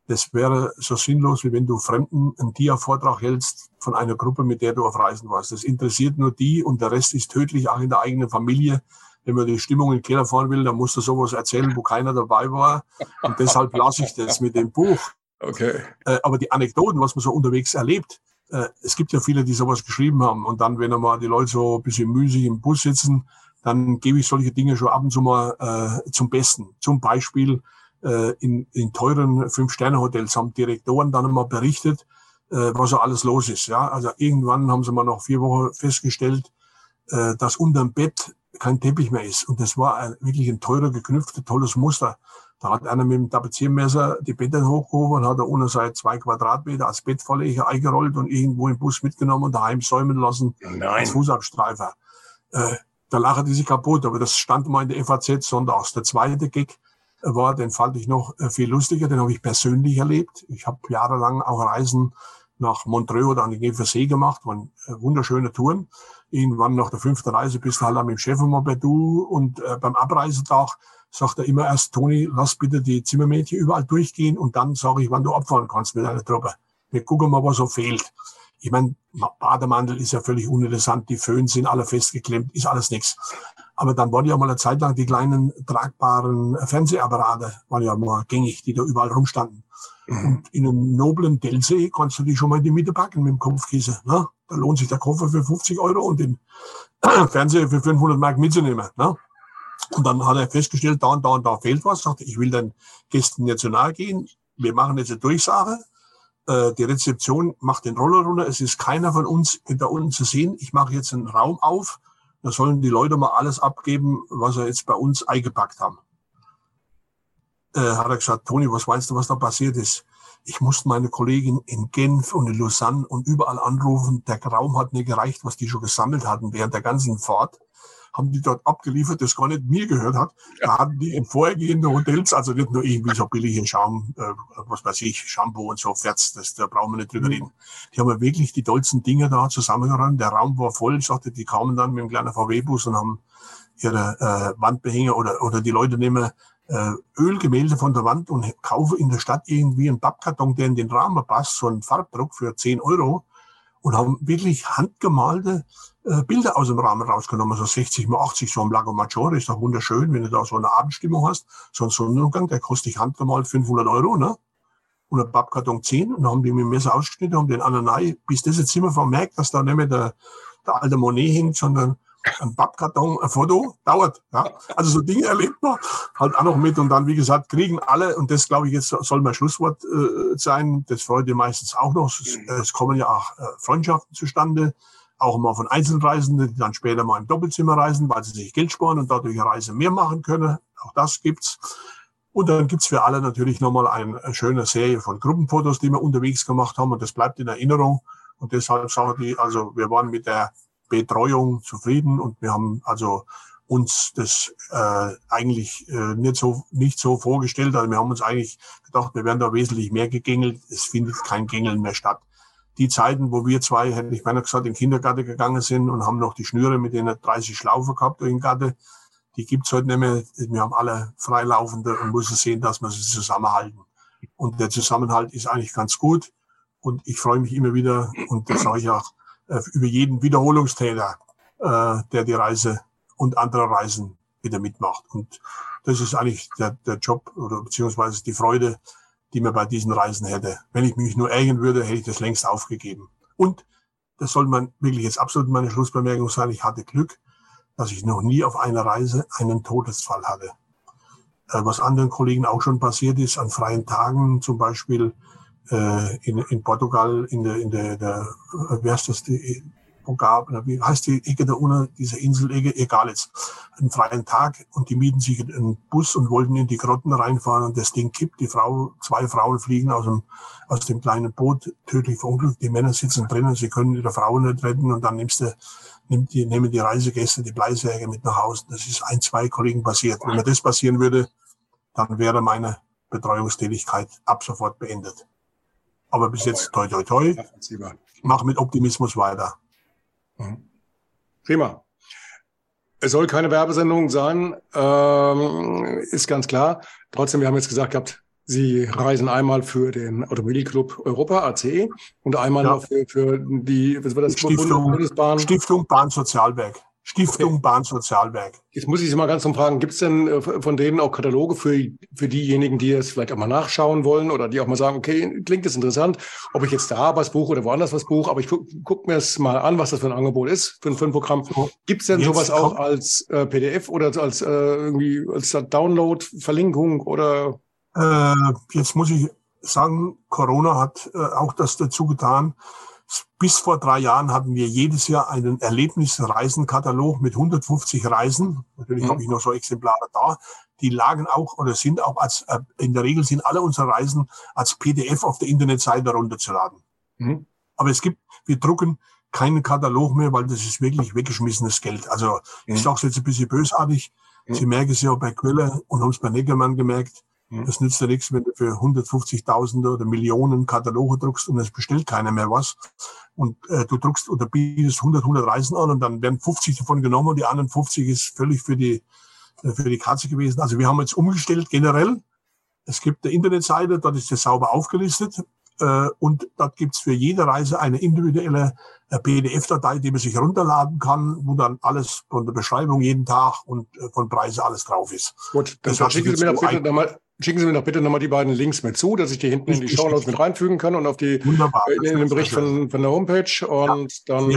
Das wäre so sinnlos, wie wenn du Fremden einen Dia-Vortrag hältst von einer Gruppe, mit der du auf Reisen warst. Das interessiert nur die und der Rest ist tödlich, auch in der eigenen Familie. Wenn man die Stimmung in den Keller fahren will, dann musst du sowas erzählen, wo keiner dabei war. Und deshalb lasse ich das mit dem Buch. Okay. Aber die Anekdoten, was man so unterwegs erlebt, es gibt ja viele, die sowas geschrieben haben. Und dann, wenn einmal die Leute so ein bisschen müßig im Bus sitzen, dann gebe ich solche Dinge schon ab und zu mal zum Besten. Zum Beispiel in teuren 5-Sterne-Hotels haben Direktoren dann einmal berichtet, was so alles los ist. Ja, also irgendwann haben sie mal nach 4 Wochen festgestellt, dass unterm Bett kein Teppich mehr ist. Und das war wirklich ein teurer, geknüpfter, tolles Muster. Da hat einer mit dem Tapeziermesser die Betten hochgehoben und hat er ohne seit 2 Quadratmeter als Bettvorleger eingerollt und irgendwo im Bus mitgenommen und daheim säumen lassen. Nein. Als Fußabstreifer. Da lachen die sich kaputt, aber das stand mal in der FAZ sonntags. Der zweite Gag war, den fand ich noch viel lustiger, den habe ich persönlich erlebt. Ich habe jahrelang auch Reisen nach Montreux oder an den Genfer See gemacht, waren wunderschöne Touren. Irgendwann nach der 5. Reise bist du halt mit dem Chef immer bei du und beim Abreisetag sagt er immer erst, Toni, lass bitte die Zimmermädchen überall durchgehen und dann sage ich, wann du abfahren kannst mit deiner Truppe. Wir gucken mal, was so fehlt. Ich meine, Bademantel ist ja völlig uninteressant, die Föhn sind alle festgeklemmt, ist alles nichts. Aber dann waren ja mal eine Zeit lang die kleinen tragbaren Fernsehapparate, waren ja mal gängig, die da überall rumstanden. Und in einem noblen Dellsee kannst du die schon mal in die Mitte packen mit dem Kopfkissen. Ne? Da lohnt sich der Koffer für 50 € und den Fernseher für 500 Mark mitzunehmen. Ne? Und dann hat er festgestellt, da und da und da fehlt was. Sagte, ich will den Gästen nicht zu nahe gehen. Wir machen jetzt eine Durchsage. Die Rezeption macht den Roller runter. Es ist keiner von uns hinter uns zu sehen. Ich mache jetzt einen Raum auf. Da sollen die Leute mal alles abgeben, was sie jetzt bei uns eingepackt haben. Hat er gesagt, Toni, was meinst du, was da passiert ist? Ich musste meine Kollegin in Genf und in Lausanne und überall anrufen. Der Raum hat nicht gereicht, was die schon gesammelt hatten während der ganzen Fahrt. Haben die dort abgeliefert, das gar nicht mir gehört hat. Da hatten die in vorhergehenden Hotels, also nicht nur irgendwie so billige Schaum, was weiß ich, Shampoo und so, Ferz, da brauchen wir nicht drüber reden. Die haben ja wirklich die tollsten Dinge da zusammengeräumt. Der Raum war voll. Ich sagte, die kamen dann mit einem kleinen VW-Bus und haben ihre Wandbehänge oder die Leute nehmen Ölgemälde von der Wand und kaufen in der Stadt irgendwie einen Pappkarton, der in den Rahmen passt, so einen Farbdruck für 10 € und haben wirklich handgemalte Bilder aus dem Rahmen rausgenommen, so 60 mal 80, so ein Lago Maggiore, ist doch wunderschön, wenn du da so eine Abendstimmung hast. So ein Sonnenuntergang, der kostet dich handgemalt 500 €, ne? Und ein Pappkarton 10, und dann haben die mit dem Messer ausgeschnitten, haben den anderen bis das jetzt immer vermerkt, dass da nicht mehr der alte Monet hängt, sondern ein Pappkarton, ein Foto, dauert. Ja. Also so Dinge erlebt man halt auch noch mit und dann, wie gesagt, kriegen alle, und das, glaube ich, jetzt soll mein Schlusswort sein, das freut ihr meistens auch noch, es kommen ja auch Freundschaften zustande, auch mal von Einzelreisenden, die dann später mal im Doppelzimmer reisen, weil sie sich Geld sparen und dadurch eine Reise mehr machen können. Auch das gibt's. Und dann gibt's für alle natürlich nochmal eine schöne Serie von Gruppenfotos, die wir unterwegs gemacht haben, und das bleibt in Erinnerung. Und deshalb sagen die, also wir waren mit der Betreuung zufrieden und wir haben also uns das eigentlich nicht so vorgestellt. Also wir haben uns eigentlich gedacht, wir werden da wesentlich mehr gegängelt. Es findet kein Gängeln mehr statt. Die Zeiten, wo wir zwei, hätte ich beinahe gesagt, in den Kindergarten gegangen sind und haben noch die Schnüre mit denen 30 Schlaufen gehabt durch den Garten, die gibt's heute nicht mehr. Wir haben alle Freilaufende und müssen sehen, dass wir sie zusammenhalten. Und der Zusammenhalt ist eigentlich ganz gut. Und ich freue mich immer wieder, und das sage ich auch, über jeden Wiederholungstäter, der die Reise und andere Reisen wieder mitmacht. Und das ist eigentlich der Job oder beziehungsweise die Freude, die man bei diesen Reisen hätte. Wenn ich mich nur ärgern würde, hätte ich das längst aufgegeben. Und das soll man wirklich jetzt absolut meine Schlussbemerkung sein. Ich hatte Glück, dass ich noch nie auf einer Reise einen Todesfall hatte. Was anderen Kollegen auch schon passiert ist, an freien Tagen, zum Beispiel in Portugal, in der wie heißt das, wie heißt die Ecke da unten, diese Inselecke, egal jetzt, einen freien Tag, und die mieten sich einen Bus und wollten in die Grotten reinfahren und das Ding kippt, 2 Frauen fliegen aus dem kleinen Boot, tödlich verunglückt, die Männer sitzen drinnen, sie können ihre Frauen nicht retten, und dann nehmen die Reisegäste die Bleisäge mit nach Hause. Das ist 2 Kollegen passiert. Wenn mir das passieren würde, dann wäre meine Betreuungstätigkeit ab sofort beendet. Aber bis jetzt toi toi toi, mach mit Optimismus weiter. Prima. Es soll keine Werbesendung sein, ist ganz klar. Trotzdem, wir haben jetzt gesagt gehabt, Sie reisen einmal für den Automobilclub Europa, ACE, und einmal noch für die, was war das? Bundesbahn? Stiftung Bahnsozialwerk. Stiftung Bahnsozialwerk. Jetzt muss ich Sie mal ganz fragen, gibt es denn von denen auch Kataloge für diejenigen, die es vielleicht auch mal nachschauen wollen oder die auch mal sagen, okay, klingt das interessant, ob ich jetzt da was buche oder woanders was buche, aber ich guck mir es mal an, was das für ein Angebot ist für ein Programm. Gibt es denn sowas auch als PDF oder als irgendwie als Download, Verlinkung oder? Jetzt muss ich sagen, Corona hat auch das dazu getan. Bis vor 3 Jahren hatten wir jedes Jahr einen Erlebnisreisenkatalog mit 150 Reisen. Natürlich habe ich noch so Exemplare da. Die lagen auch oder sind auch in der Regel sind alle unsere Reisen als PDF auf der Internetseite runterzuladen. Aber wir drucken keinen Katalog mehr, weil das ist wirklich weggeschmissenes Geld. Also ich sage es jetzt ein bisschen bösartig. Sie merken es ja bei Quelle und haben es bei Neckermann gemerkt. Das nützt ja nichts, wenn du für 150.000 oder Millionen Kataloge druckst und es bestellt keiner mehr was. Und du druckst oder bietest 100 Reisen an und dann werden 50 davon genommen und die anderen 50 ist völlig für die Katze gewesen. Also wir haben jetzt umgestellt generell. Es gibt eine Internetseite, dort ist das sauber aufgelistet. Und dort gibt's für jede Reise eine individuelle PDF-Datei, die man sich runterladen kann, wo dann alles von der Beschreibung jeden Tag und von Preise alles drauf ist. Gut, dann schicken Sie mir doch bitte nochmal die beiden Links mit zu, dass ich die hinten in die Shownotes mit reinfügen kann und auf die in den Bericht von der Homepage. Und dann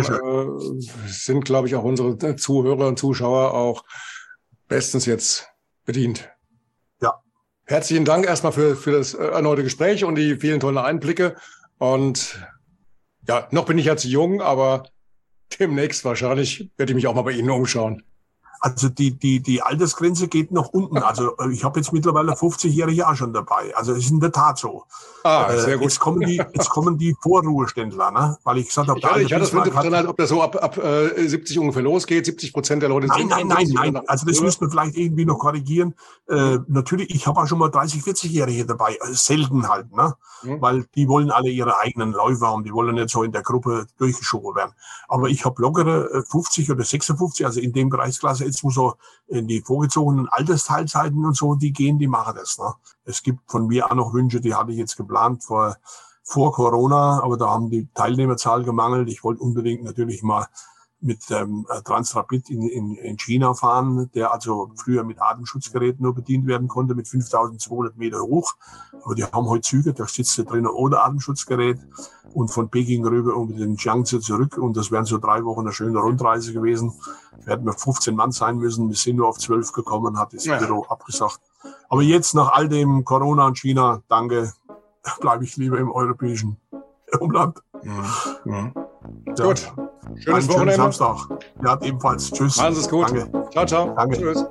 sind, glaube ich, auch unsere Zuhörer und Zuschauer auch bestens jetzt bedient. Ja. Herzlichen Dank erstmal für das erneute Gespräch und die vielen tollen Einblicke. Und ja, noch bin ich ja zu jung, aber demnächst wahrscheinlich werde ich mich auch mal bei Ihnen umschauen. Also die Altersgrenze geht nach unten. Also ich habe jetzt mittlerweile 50-Jährige auch schon dabei. Also es ist in der Tat so. Sehr gut. Jetzt kommen die Vorruheständler, ne? Weil ich gesagt habe, ich hatte das drin, ob das so ab 70 ungefähr losgeht. 70% der Leute sind. Nein. Also das müssen wir vielleicht irgendwie noch korrigieren. Natürlich, ich habe auch schon mal 30-, 40-Jährige dabei. Selten halt, ne? Weil die wollen alle ihre eigenen Läufe haben. Die wollen nicht so in der Gruppe durchgeschoben werden. Aber ich habe lockere 50 oder 56, also in dem Preisklasse jetzt, wo so in die vorgezogenen Altersteilzeiten und so, die machen das. Ne? Es gibt von mir auch noch Wünsche, die hatte ich jetzt geplant vor Corona, aber da haben die Teilnehmerzahl gemangelt. Ich wollte unbedingt natürlich mal mit Transrapid in China fahren, der also früher mit Atemschutzgeräten nur bedient werden konnte, mit 5.200 Meter hoch. Aber die haben heute Züge, da sitzt du drinnen ohne Atemschutzgerät und von Peking rüber und den Jiangsu zurück. Und das wären so 3 Wochen eine schöne Rundreise gewesen. Wir hätten 15 Mann sein müssen. Wir sind nur auf 12 gekommen, hat das Büro abgesagt. Aber jetzt nach all dem Corona und China, danke, bleibe ich lieber im europäischen Umland. Ja. Gut. Schönes Wochenende. Samstag. Ja, ebenfalls. Tschüss. Alles ist gut. Danke. Ciao, ciao. Danke. Tschüss.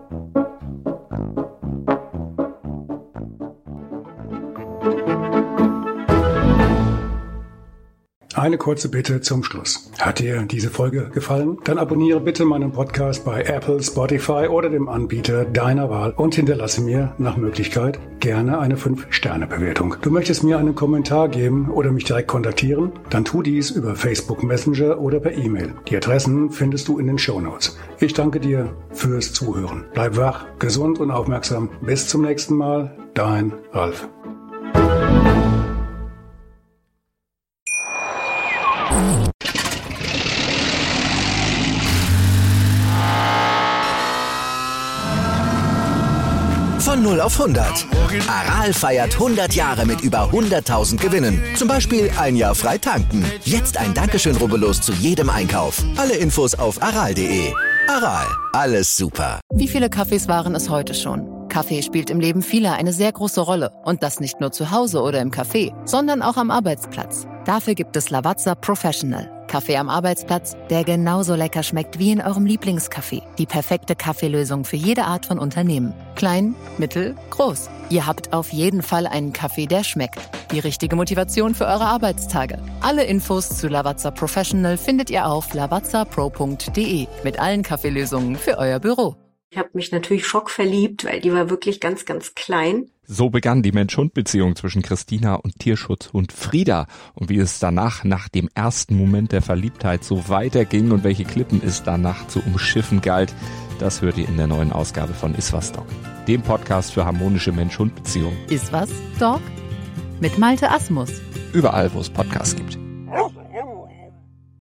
Eine kurze Bitte zum Schluss. Hat dir diese Folge gefallen? Dann abonniere bitte meinen Podcast bei Apple, Spotify oder dem Anbieter deiner Wahl und hinterlasse mir nach Möglichkeit gerne eine 5-Sterne-Bewertung. Du möchtest mir einen Kommentar geben oder mich direkt kontaktieren? Dann tu dies über Facebook Messenger oder per E-Mail. Die Adressen findest du in den Shownotes. Ich danke dir fürs Zuhören. Bleib wach, gesund und aufmerksam. Bis zum nächsten Mal. Dein Ralf. Von 0 auf 100. Aral feiert 100 Jahre mit über 100.000 Gewinnen. Zum Beispiel ein Jahr frei tanken. Jetzt ein Dankeschön, rubbellos zu jedem Einkauf. Alle Infos auf aral.de. Aral, alles super. Wie viele Kaffees waren es heute schon? Kaffee spielt im Leben vieler eine sehr große Rolle. Und das nicht nur zu Hause oder im Café, sondern auch am Arbeitsplatz. Dafür gibt es Lavazza Professional. Kaffee am Arbeitsplatz, der genauso lecker schmeckt wie in eurem Lieblingscafé. Die perfekte Kaffeelösung für jede Art von Unternehmen. Klein, mittel, groß. Ihr habt auf jeden Fall einen Kaffee, der schmeckt. Die richtige Motivation für eure Arbeitstage. Alle Infos zu Lavazza Professional findet ihr auf lavazzapro.de mit allen Kaffeelösungen für euer Büro. Ich habe mich natürlich schockverliebt, weil die war wirklich ganz, ganz klein. So begann die Mensch-Hund-Beziehung zwischen Christina und Tierschutzhund Frieda. Und wie es danach, nach dem ersten Moment der Verliebtheit, so weiterging und welche Klippen es danach zu umschiffen galt, das hört ihr in der neuen Ausgabe von Iswas Dog, dem Podcast für harmonische Mensch-Hund-Beziehungen. Iswas Dog? Mit Malte Asmus. Überall, wo es Podcasts gibt.